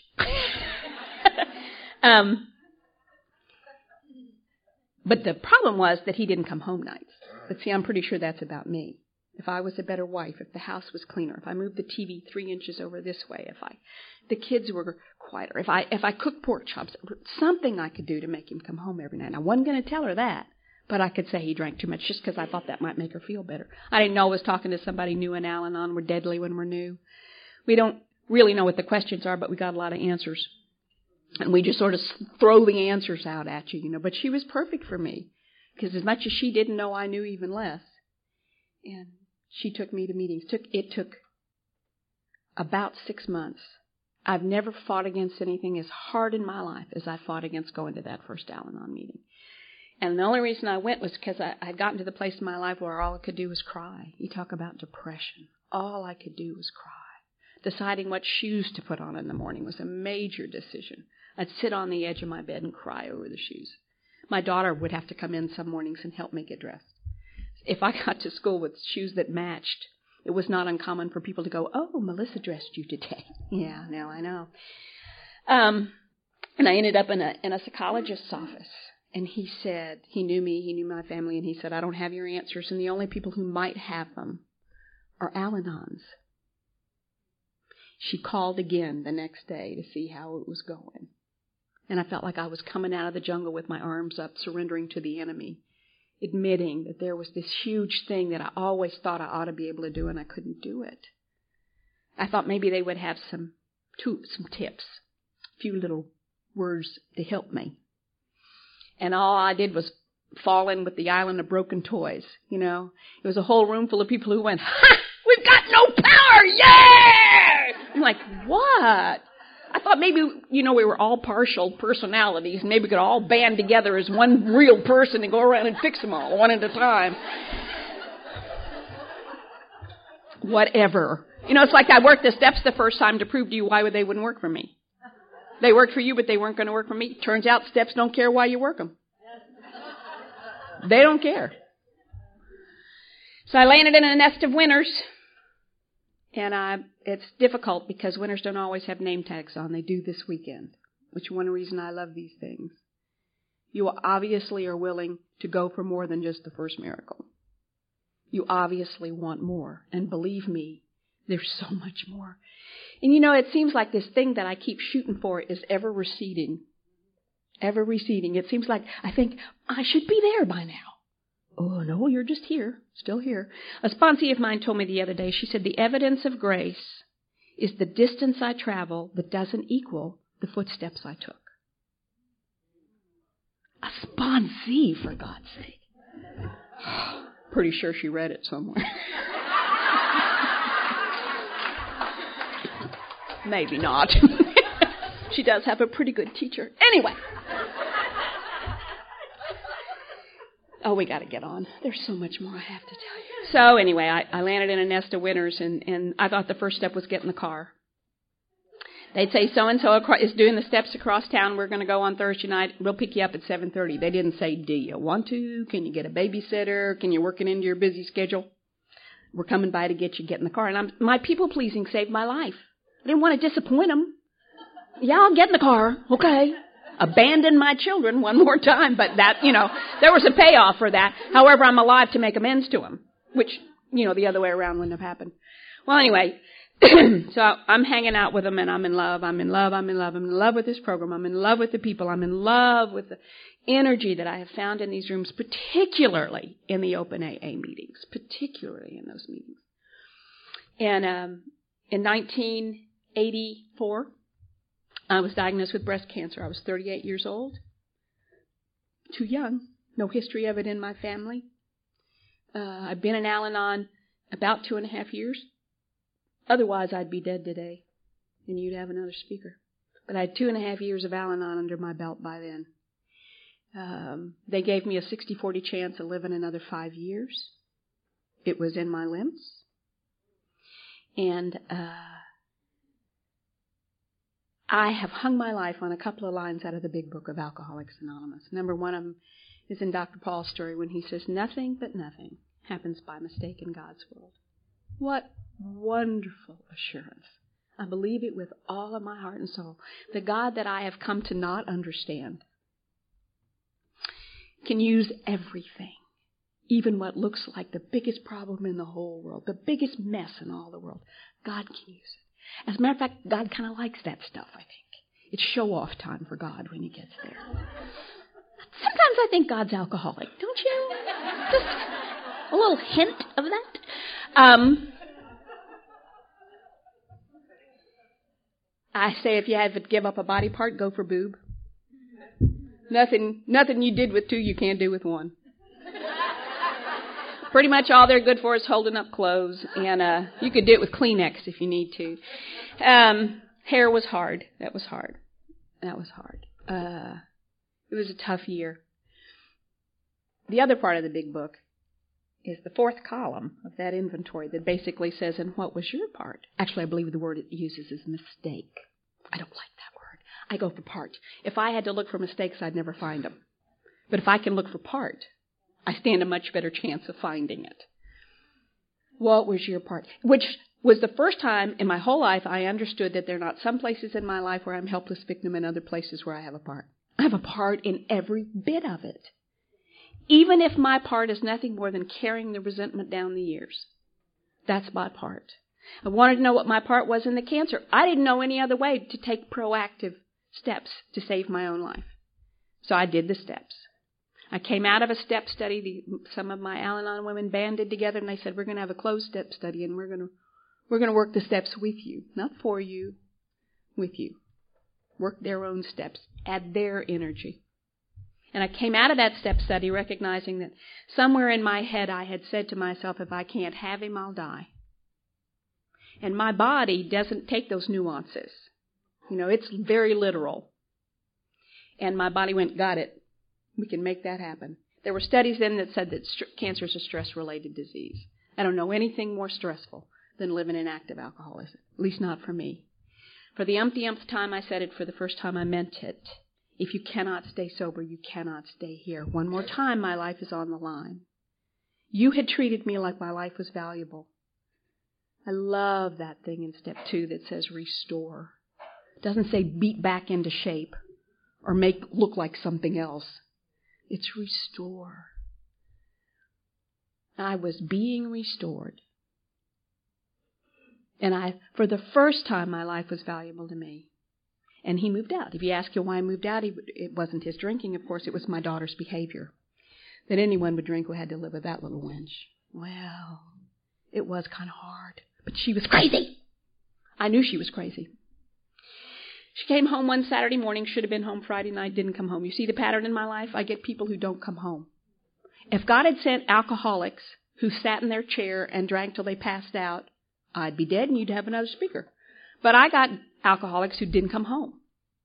But the problem was that he didn't come home nights. But see, I'm pretty sure that's about me. If I was a better wife, if the house was cleaner, if I moved the TV 3 inches over this way, if the kids were quieter, if I cooked pork chops, something I could do to make him come home every night. I wasn't going to tell her that, But I could say he drank too much just because I thought that might make her feel better. I didn't know I was talking to somebody new in Al-Anon. We're deadly when we're new. We don't really know what the questions are, but we got a lot of answers. And we just sort of throw the answers out at you, you know. But she was perfect for me because as much as she didn't know, I knew even less. And she took me to meetings. It took about 6 months. I've never fought against anything as hard in my life as I fought against going to that first Al-Anon meeting. And the only reason I went was because I'd gotten to the place in my life where all I could do was cry. You talk about depression. All I could do was cry. Deciding what shoes to put on in the morning was a major decision. I'd sit on the edge of my bed and cry over the shoes. My daughter would have to come in some mornings and help me get dressed. If I got to school with shoes that matched, it was not uncommon for people to go, "Oh, Melissa dressed you today." Yeah, now I know. And I ended up in a psychologist's office. And he said, he knew me, he knew my family, and he said, "I don't have your answers, and the only people who might have them are Al-Anons." She called again the next day to see how it was going. And I felt like I was coming out of the jungle with my arms up, surrendering to the enemy, admitting that there was this huge thing that I always thought I ought to be able to do, and I couldn't do it. I thought maybe they would have some tips, a few little words to help me. And all I did was fall in with the island of broken toys, you know. It was a whole room full of people who went, "Ha! We've got no power! Yeah!" I'm like, what? I thought maybe, you know, we were all partial personalities, and maybe we could all band together as one real person and go around and fix them all, one at a time. Whatever. You know, it's like I worked the steps the first time to prove to you why they wouldn't work for me. They worked for you, but they weren't going to work for me. Turns out steps don't care why you work them. They don't care. So I landed in a nest of winners. And it's difficult because winners don't always have name tags on. They do this weekend, which is one reason I love these things. You obviously are willing to go for more than just the first miracle. You obviously want more. And believe me, there's so much more. And you know, it seems like this thing that I keep shooting for is ever receding. Ever receding. It seems like I think I should be there by now. Oh, no, you're just here. Still here. A sponsee of mine told me the other day, she said, "The evidence of grace is the distance I travel that doesn't equal the footsteps I took." A sponsee, for God's sake. Pretty sure she read it somewhere. Maybe not. She does have a pretty good teacher. Anyway. Oh, we got to get on. There's so much more I have to tell you. So anyway, I landed in a nest of winners, and I thought the first step was get in the car. They'd say, "So-and-so is doing the steps across town. We're going to go on Thursday night. We'll pick you up at 7:30. They didn't say, "Do you want to? Can you get a babysitter? Can you work it into your busy schedule? We're coming by to get you. Get in the car." And my people-pleasing saved my life. I didn't want to disappoint them. "Yeah, I'll get in the car." Okay. Abandon my children one more time, but that, you know, there was a payoff for that. However, I'm alive to make amends to them, which, you know, the other way around wouldn't have happened. Well, anyway, so I'm hanging out with them, and I'm in love. I'm in love with this program. I'm in love with the people. I'm in love with the energy that I have found in these rooms, particularly in the open AA meetings, particularly in those meetings. And in 1984, I was diagnosed with breast cancer. I was 38 years old. Too young. No history of it in my family. I've been in Al-Anon about 2.5 years. Otherwise, I'd be dead today, and you'd have another speaker. But I had 2.5 years of Al-Anon under my belt by then. They gave me a 60-40 chance of living another 5 years. It was in my limbs. And I have hung my life on a couple of lines out of the big book of Alcoholics Anonymous. Number one of them is in Dr. Paul's story when he says, "Nothing but nothing happens by mistake in God's world." What wonderful assurance. I believe it with all of my heart and soul. The God that I have come to not understand can use everything, even what looks like the biggest problem in the whole world, the biggest mess in all the world. God can use it. As a matter of fact, God kind of likes that stuff, I think. It's show-off time for God when he gets there. Sometimes I think God's alcoholic, don't you? Just a little hint of that. I say if you have to give up a body part, go for boob. Nothing you did with two you can't do with one. Pretty much all they're good for is holding up clothes, and you could do it with Kleenex if you need to. Hair was hard. That was hard. It was a tough year. The other part of the big book is the fourth column of that inventory that basically says, and what was your part? Actually, I believe the word it uses is mistake. I don't like that word. I go for part. If I had to look for mistakes, I'd never find them. But if I can look for part, I stand a much better chance of finding it. What was your part? Which was the first time in my whole life I understood that there are not some places in my life where I'm a helpless victim and other places where I have a part. I have a part in every bit of it. Even if my part is nothing more than carrying the resentment down the years. That's my part. I wanted to know what my part was in the cancer. I didn't know any other way to take proactive steps to save my own life. So I did the steps. I came out of a step study. Some of my Al-Anon women banded together and they said, we're going to have a closed step study and we're going to work the steps with you. Not for you, with you. Work their own steps. Add their energy. And I came out of that step study recognizing that somewhere in my head I had said to myself, if I can't have him, I'll die. And my body doesn't take those nuances. It's very literal. And my body went, got it. We can make that happen. There were studies then that said that cancer is a stress-related disease. I don't know anything more stressful than living in active alcoholism, at least not for me. For the umpteenth time I said it, for the first time I meant it. If you cannot stay sober, you cannot stay here. One more time, my life is on the line. You had treated me like my life was valuable. I love that thing in step 2 that says restore. It doesn't say beat back into shape or make look like something else. It's restore. I was being restored. And for the first time, my life was valuable to me. And he moved out. If you ask him why he moved out, it wasn't his drinking, of course. It was my daughter's behavior. That anyone would drink who had to live with that little wench. Well, it was kind of hard. But she was crazy. I knew she was crazy. She came home one Saturday morning, should have been home Friday night, didn't come home. You see the pattern in my life? I get people who don't come home. If God had sent alcoholics who sat in their chair and drank till they passed out, I'd be dead and you'd have another speaker. But I got alcoholics who didn't come home.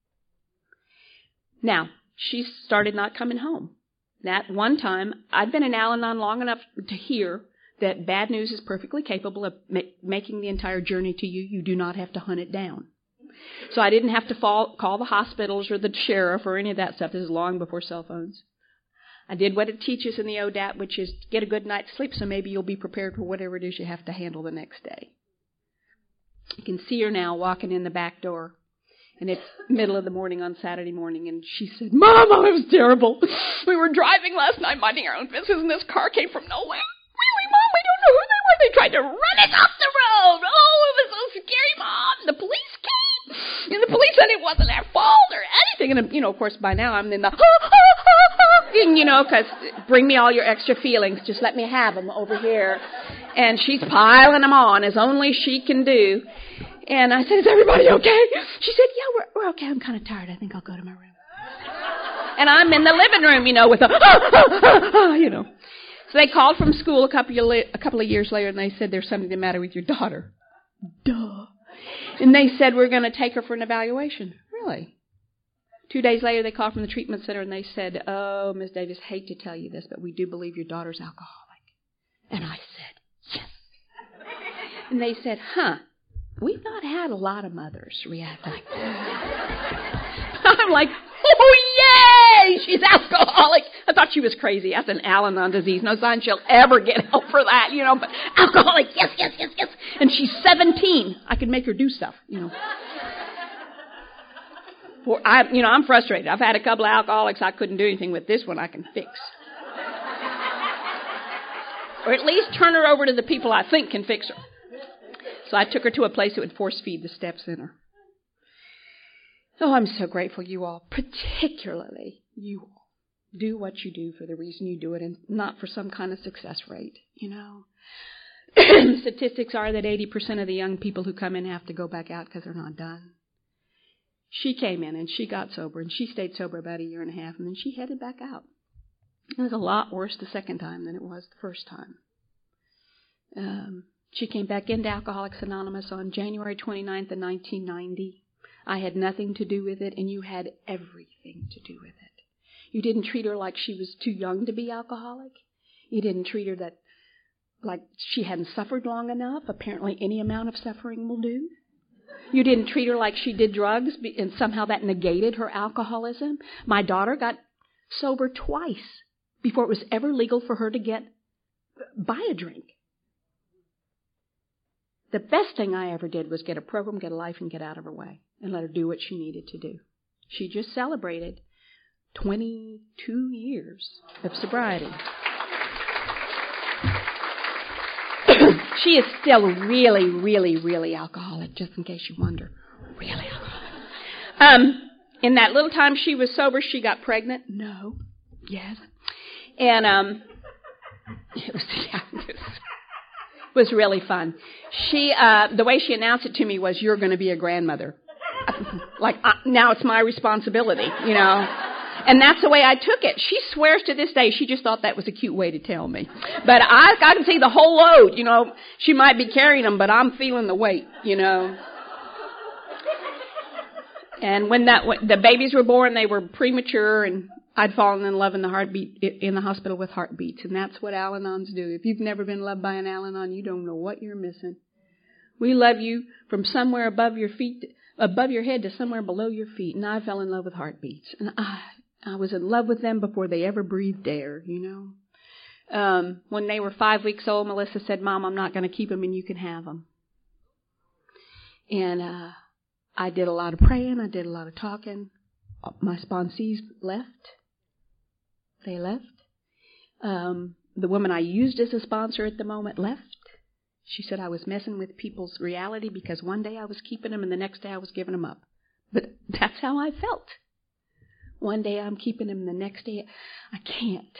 Now, she started not coming home. That one time, I'd been in Al-Anon long enough to hear that bad news is perfectly capable of making the entire journey to you. You do not have to hunt it down. So I didn't have to call the hospitals or the sheriff or any of that stuff. This is long before cell phones. I did what it teaches in the ODAT, which is get a good night's sleep so maybe you'll be prepared for whatever it is you have to handle the next day. You can see her now walking in the back door. And it's middle of the morning on Saturday morning, and she said, Mama, it was terrible. We were driving last night minding our own business, and this car came from nowhere. Really, Mom, we don't know who they were. They tried to run us off the road. Oh, it was so scary, Mom. The police came, and the police said it wasn't their fault or anything. And, of course, by now I'm in the, because bring me all your extra feelings. Just let me have them over here. And she's piling them on as only she can do. And I said, is everybody okay? She said, yeah, we're okay. I'm kind of tired. I think I'll go to my room. And I'm in the living room, with a, So they called from school a couple of years later, and they said, there's something the matter with your daughter. Duh. And they said, we're going to take her for an evaluation. Really? 2 days later, they called from the treatment center, and they said, oh, Ms. Davis, hate to tell you this, but we do believe your daughter's alcoholic. And I said, yes. And they said, we've not had a lot of mothers react like that. I'm like, oh, yay! She's alcoholic. I thought she was crazy. That's an Al-Anon disease. No sign she'll ever get help for that, but alcoholic, yes. And she's 17. I could make her do stuff, I'm frustrated. I've had a couple of alcoholics I couldn't do anything with. This one I can fix. Or at least turn her over to the people I think can fix her. So I took her to a place that would force-feed the steps in her. Oh, I'm so grateful you all, particularly you all. Do what you do for the reason you do it and not for some kind of success rate, Statistics are that 80% of the young people who come in have to go back out because they're not done. She came in and she got sober, and she stayed sober about 1.5 years, and then she headed back out. It was a lot worse the second time than it was the first time. She came back into Alcoholics Anonymous on January 29th of 1990. I had nothing to do with it, and you had everything to do with it. You didn't treat her like she was too young to be alcoholic. You didn't treat her like she hadn't suffered long enough. Apparently any amount of suffering will do. You didn't treat her like she did drugs, and somehow that negated her alcoholism. My daughter got sober twice before it was ever legal for her to buy a drink. The best thing I ever did was get a program, get a life, and get out of her way and let her do what she needed to do. She just celebrated 22 years of sobriety. She is still really, really, really alcoholic, just in case you wonder. Really alcoholic. In that little time she was sober, she got pregnant. No. Yes. And it was really fun. She, the way she announced it to me was, "You're going to be a grandmother." Now it's my responsibility, And that's the way I took it. She swears to this day she just thought that was a cute way to tell me. But I can see the whole load, She might be carrying them, but I'm feeling the weight, And when the babies were born, they were premature, and I'd fallen in love in the hospital with heartbeats. And that's what Al-Anons do. If you've never been loved by an Al-Anon, you don't know what you're missing. We love you from somewhere above your head to somewhere below your feet. And I fell in love with heartbeats. And I was in love with them before they ever breathed air, When they were 5 weeks old, Melissa said, "Mom, I'm not going to keep them, and you can have them." And I did a lot of praying. I did a lot of talking. My sponsees left. They left. The woman I used as a sponsor at the moment left. She said I was messing with people's reality because one day I was keeping them and the next day I was giving them up. But that's how I felt. One day I'm keeping them and the next day I can't.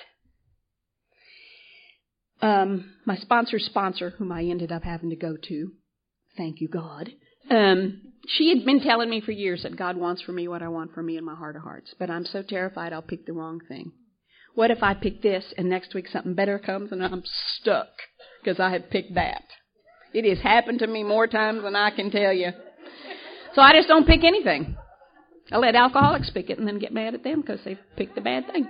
My sponsor's sponsor, whom I ended up having to go to, thank you God, she had been telling me for years that God wants for me what I want for me in my heart of hearts. But I'm so terrified I'll pick the wrong thing. What if I pick this and next week something better comes and I'm stuck because I had picked that? It has happened to me more times than I can tell you. So I just don't pick anything. I let alcoholics pick it and then get mad at them because they've picked the bad thing.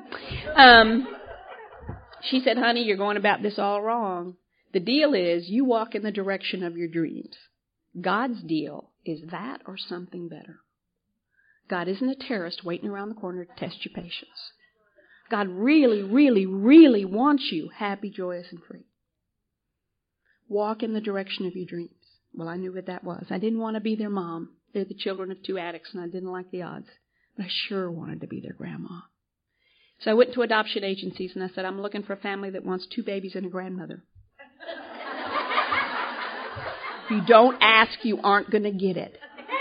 She said, "Honey, you're going about this all wrong. The deal is you walk in the direction of your dreams. God's deal is that or something better. God isn't a terrorist waiting around the corner to test your patience. God really, really, really wants you happy, joyous, and free. Walk in the direction of your dreams." Well, I knew what that was. I didn't want to be their mom. They're the children of 2 addicts, and I didn't like the odds. But I sure wanted to be their grandma. So I went to adoption agencies, and I said, "I'm looking for a family that wants 2 babies and a grandmother." If you don't ask, you aren't going to get it.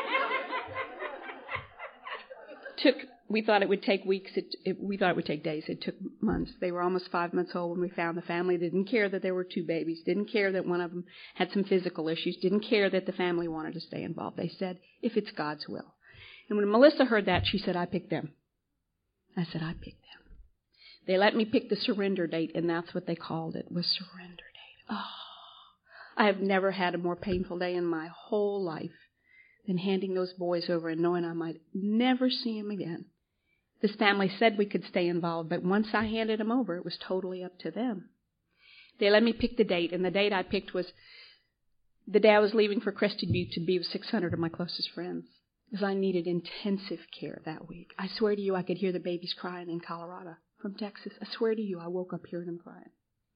We thought it would take weeks. We thought it would take days. It took months. They were almost 5 months old when we found the family. They didn't care that there were 2 babies. Didn't care that one of them had some physical issues. Didn't care that the family wanted to stay involved. They said, "If it's God's will." And when Melissa heard that, she said, "I picked them." I said, "I picked them." They let me pick the surrender date, and that's what they called it, was surrender date. Oh, I have never had a more painful day in my whole life than handing those boys over and knowing I might never see them again. This family said we could stay involved, but once I handed them over, it was totally up to them. They let me pick the date, and the date I picked was the day I was leaving for Crested Butte to be with 600 of my closest friends, because I needed intensive care that week. I swear to you, I could hear the babies crying in Colorado from Texas. I swear to you, I woke up hearing them crying.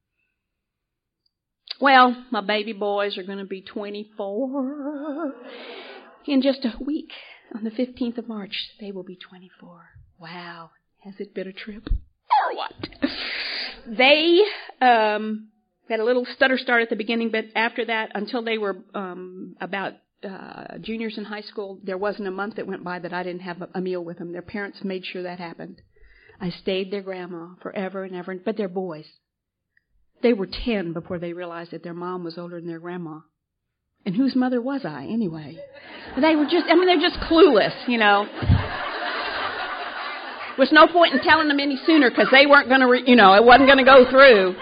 Well, my baby boys are going to be 24 in just a week. On the 15th of March, they will be 24. Wow, has it been a trip? Or what? They had a little stutter start at the beginning, but after that, until they were about juniors in high school, there wasn't a month that went by that I didn't have a meal with them. Their parents made sure that happened. I stayed their grandma forever and ever. But they're boys. They were 10 before they realized that their mom was older than their grandma. And whose mother was I, anyway? They were just, they're just clueless, There's no point in telling them any sooner because they weren't going to, it wasn't going to go through.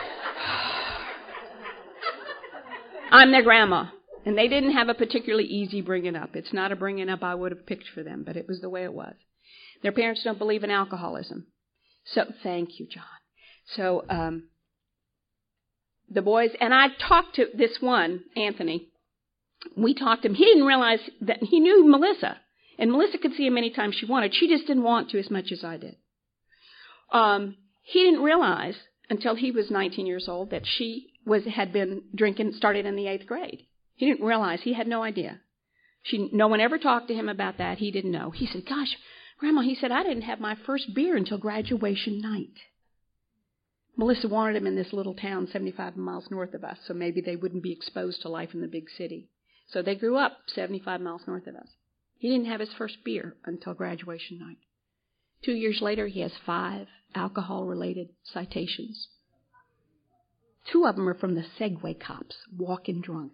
I'm their grandma. And they didn't have a particularly easy bringing up. It's not a bringing up I would have picked for them, but it was the way it was. Their parents don't believe in alcoholism. So, thank you, John. So, the boys, and I talked to this one, Anthony. We talked to him. He didn't realize that he knew Melissa. And Melissa could see him anytime she wanted. She just didn't want to as much as I did. He didn't realize until he was 19 years old that she had been drinking, started in the 8th grade. He didn't realize. He had no idea. No one ever talked to him about that. He didn't know. He said, gosh, Grandma, he said, I didn't have my first beer until graduation night. Melissa wanted him in this little town 75 miles north of us, so maybe they wouldn't be exposed to life in the big city. So they grew up 75 miles north of us. He didn't have his first beer until graduation night. 2 years later, he has 5 alcohol-related citations. 2 of them are from the Segway cops, walking drunk.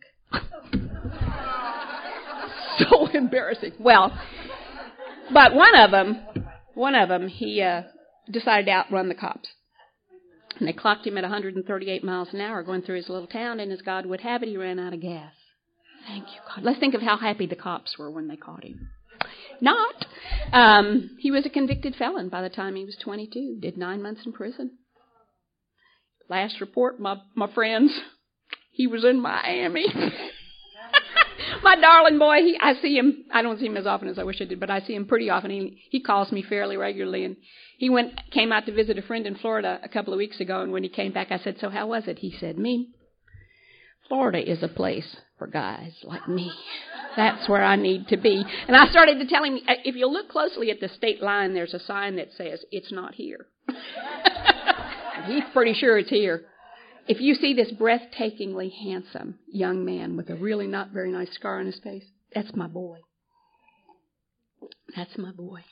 So embarrassing. Well, but one of them, he decided to outrun the cops. And they clocked him at 138 miles an hour going through his little town, and as God would have it, he ran out of gas. Thank you, God. Let's think of how happy the cops were when they caught him. Not. He was a convicted felon by the time he was 22. Did 9 months in prison. Last report, my friends, he was in Miami. My darling boy, I see him. I don't see him as often as I wish I did, but I see him pretty often. He calls me fairly regularly, and he came out to visit a friend in Florida a couple of weeks ago, and when he came back, I said, so how was it? He said, Florida is a place for guys like me. That's where I need to be. And I started to tell him, if you look closely at the state line, there's a sign that says, it's not here. He's pretty sure it's here. If you see this breathtakingly handsome young man with a really not very nice scar on his face, that's my boy. That's my boy.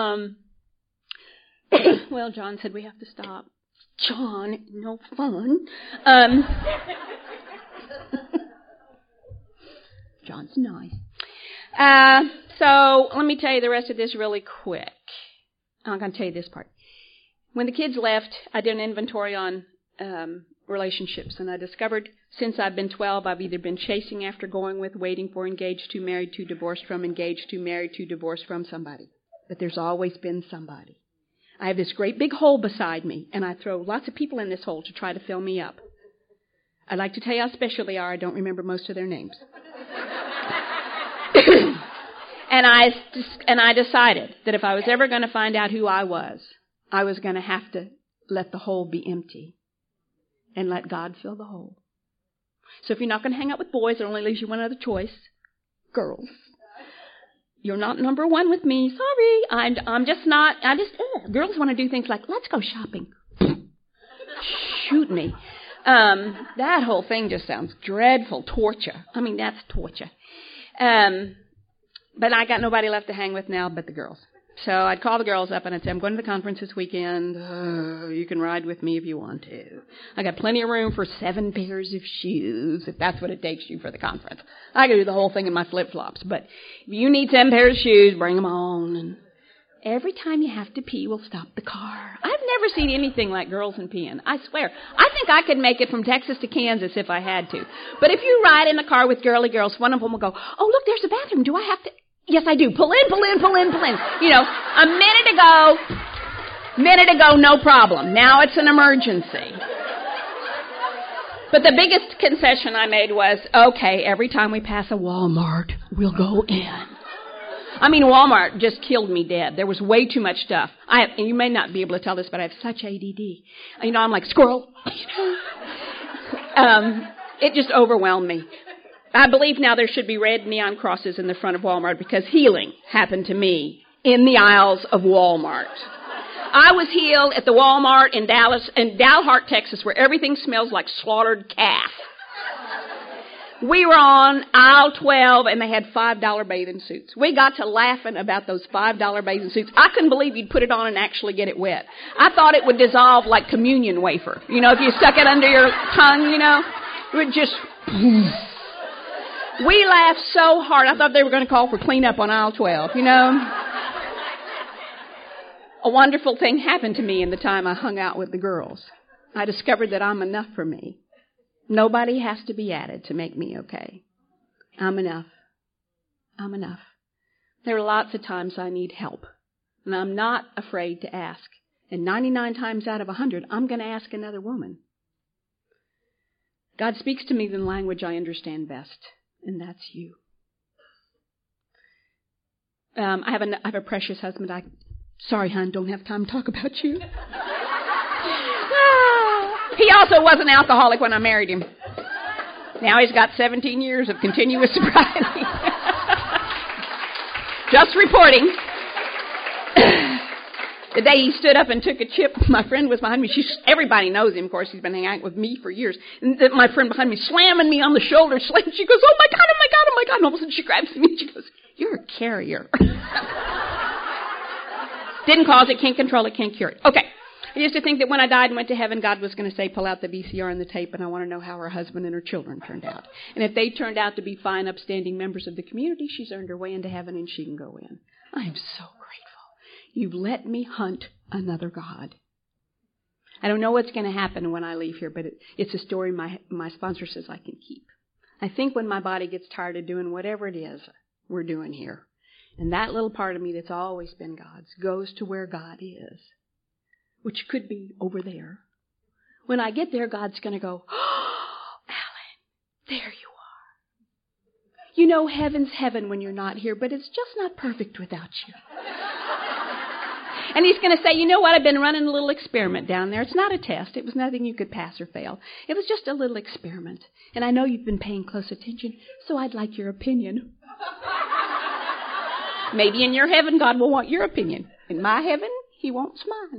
Well, John said we have to stop. John, no fun. John's nice. So let me tell you the rest of this really quick. I'm going to tell you this part. When the kids left, I did an inventory on relationships, and I discovered since I've been 12, I've either been chasing after, going with, waiting for, engaged to, married to, divorced from, engaged to, married to, divorced from somebody. But there's always been somebody. I have this great big hole beside me, and I throw lots of people in this hole to try to fill me up. I'd like to tell you how special they are. I don't remember most of their names. And I decided that if I was ever going to find out who I was going to have to let the hole be empty and let God fill the hole. So if you're not going to hang out with boys, it only leaves you one other choice. Girls. You're not number one with me. Sorry. I'm just not. Girls want to do things like, let's go shopping. Shoot me. That whole thing just sounds dreadful. Torture. I mean, that's torture. But I got nobody left to hang with now but the girls. So I'd call the girls up and I'd say, I'm going to the conference this weekend. You can ride with me if you want to. I got plenty of room for 7 pairs of shoes, if that's what it takes you for the conference. I can do the whole thing in my flip-flops. But if you need 7 pairs of shoes, bring them on. And every time you have to pee, we'll stop the car. I've never seen anything like girls and peeing. I swear. I think I could make it from Texas to Kansas if I had to. But if you ride in a car with girly girls, one of them will go, oh, look, there's a bathroom. Do I have to? Yes, I do. Pull in, pull in, pull in, pull in. You know, a minute ago, no problem. Now it's an emergency. But the biggest concession I made was, okay, every time we pass a Walmart, we'll go in. I mean, Walmart just killed me dead. There was way too much stuff. And you may not be able to tell this, but I have such ADD. You know, I'm like, squirrel. It just overwhelmed me. I believe now there should be red neon crosses in the front of Walmart because healing happened to me in the aisles of Walmart. I was healed at the Walmart in Dalhart, Texas, where everything smells like slaughtered calf. We were on aisle 12, and they had $5 bathing suits. We got to laughing about those $5 bathing suits. I couldn't believe you'd put it on and actually get it wet. I thought it would dissolve like communion wafer. You know, if you stuck it under your tongue, you know, it would just... We laughed so hard, I thought they were going to call for cleanup on aisle 12, you know. A wonderful thing happened to me in the time I hung out with the girls. I discovered that I'm enough for me. Nobody has to be added to make me okay. I'm enough. I'm enough. There are lots of times I need help, and I'm not afraid to ask. And 99 times out of 100, I'm going to ask another woman. God speaks to me in the language I understand best, and that's you. I have a precious husband. Sorry, hon, don't have time to talk about you. He also was an alcoholic when I married him. Now he's got 17 years of continuous sobriety. Just reporting. The day he stood up and took a chip, my friend was behind me. Everybody knows him, of course. He's been hanging out with me for years. And my friend behind me slamming me on the shoulder. She goes, oh my God, oh my God, oh my God. And all of a sudden she grabs me and she goes, you're a carrier. Didn't cause it, can't control it, can't cure it. Okay. I used to think that when I died and went to heaven, God was going to say, pull out the VCR and the tape, and I want to know how her husband and her children turned out. And if they turned out to be fine, upstanding members of the community, she's earned her way into heaven and she can go in. I am so grateful. You've let me hunt another God. I don't know what's going to happen when I leave here, but it's a story my sponsor says I can keep. I think when my body gets tired of doing whatever it is we're doing here, and that little part of me that's always been God's goes to where God is, which could be over there. When I get there, God's going to go, oh, Alan, there you are. You know, heaven's heaven when you're not here, but it's just not perfect without you. And he's going to say, you know what, I've been running a little experiment down there. It's not a test. It was nothing you could pass or fail. It was just a little experiment. And I know you've been paying close attention, so I'd like your opinion. Maybe in your heaven, God will want your opinion. In my heaven, he wants mine.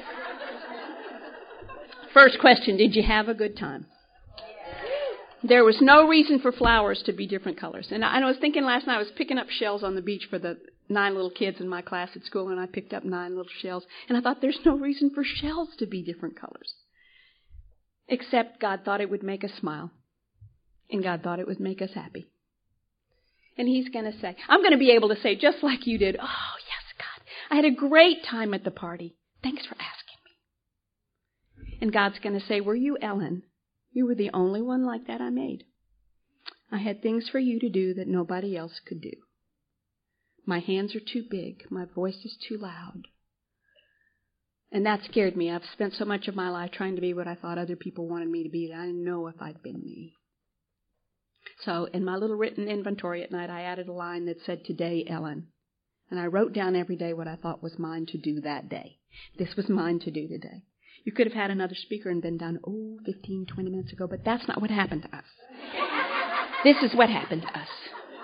First question, did you have a good time? There was no reason for flowers to be different colors. And I was thinking last night, I was picking up shells on the beach for the 9 little kids in my class at school, and I picked up 9 little shells. And I thought, there's no reason for shells to be different colors. Except God thought it would make us smile. And God thought it would make us happy. And he's going to say, I'm going to be able to say, just like you did, oh, yes, God, I had a great time at the party. Thanks for asking me. And God's going to say, were you Ellen? You were the only one like that I made. I had things for you to do that nobody else could do. My hands are too big. My voice is too loud. And that scared me. I've spent so much of my life trying to be what I thought other people wanted me to be that I didn't know if I'd been me. So in my little written inventory at night, I added a line that said, today, Ellen. And I wrote down every day what I thought was mine to do that day. This was mine to do today. You could have had another speaker and been done, 15, 20 minutes ago, but that's not what happened to us. This is what happened to us.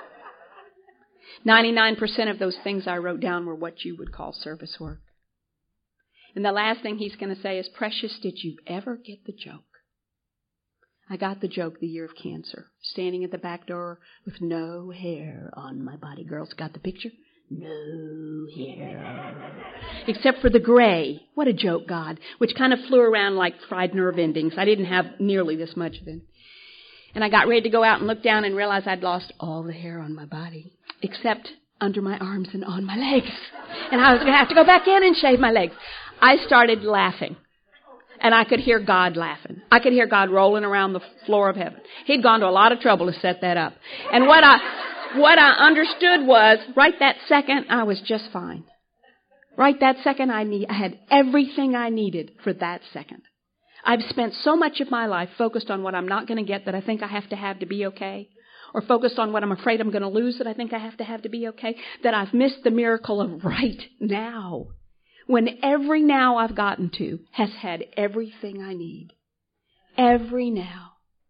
99% of those things I wrote down were what you would call service work. And the last thing he's going to say is, precious, did you ever get the joke? I got the joke the year of cancer, standing at the back door with no hair on my body. Girls got the picture? No hair. Except for the gray. What a joke, God. Which kind of flew around like fried nerve endings. I didn't have nearly this much then. And I got ready to go out and look down and realize I'd lost all the hair on my body. Except under my arms and on my legs. And I was going to have to go back in and shave my legs. I started laughing. And I could hear God laughing. I could hear God rolling around the floor of heaven. He'd gone to a lot of trouble to set that up. And what I understood was, right that second, I was just fine. Right that second, I had everything I needed for that second. I've spent so much of my life focused on what I'm not going to get that I think I have to be okay, or focused on what I'm afraid I'm going to lose that I think I have to be okay, that I've missed the miracle of right now. When every now I've gotten to has had everything I need. Every now.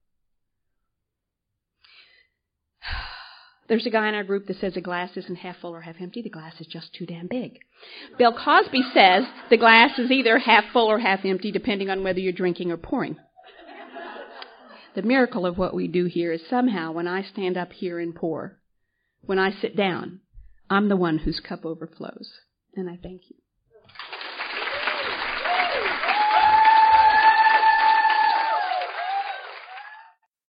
There's a guy in our group that says the glass isn't half full or half empty. The glass is just too damn big. Bill Cosby says the glass is either half full or half empty, depending on whether you're drinking or pouring. The miracle of what we do here is somehow when I stand up here and pour, when I sit down, I'm the one whose cup overflows. And I thank you.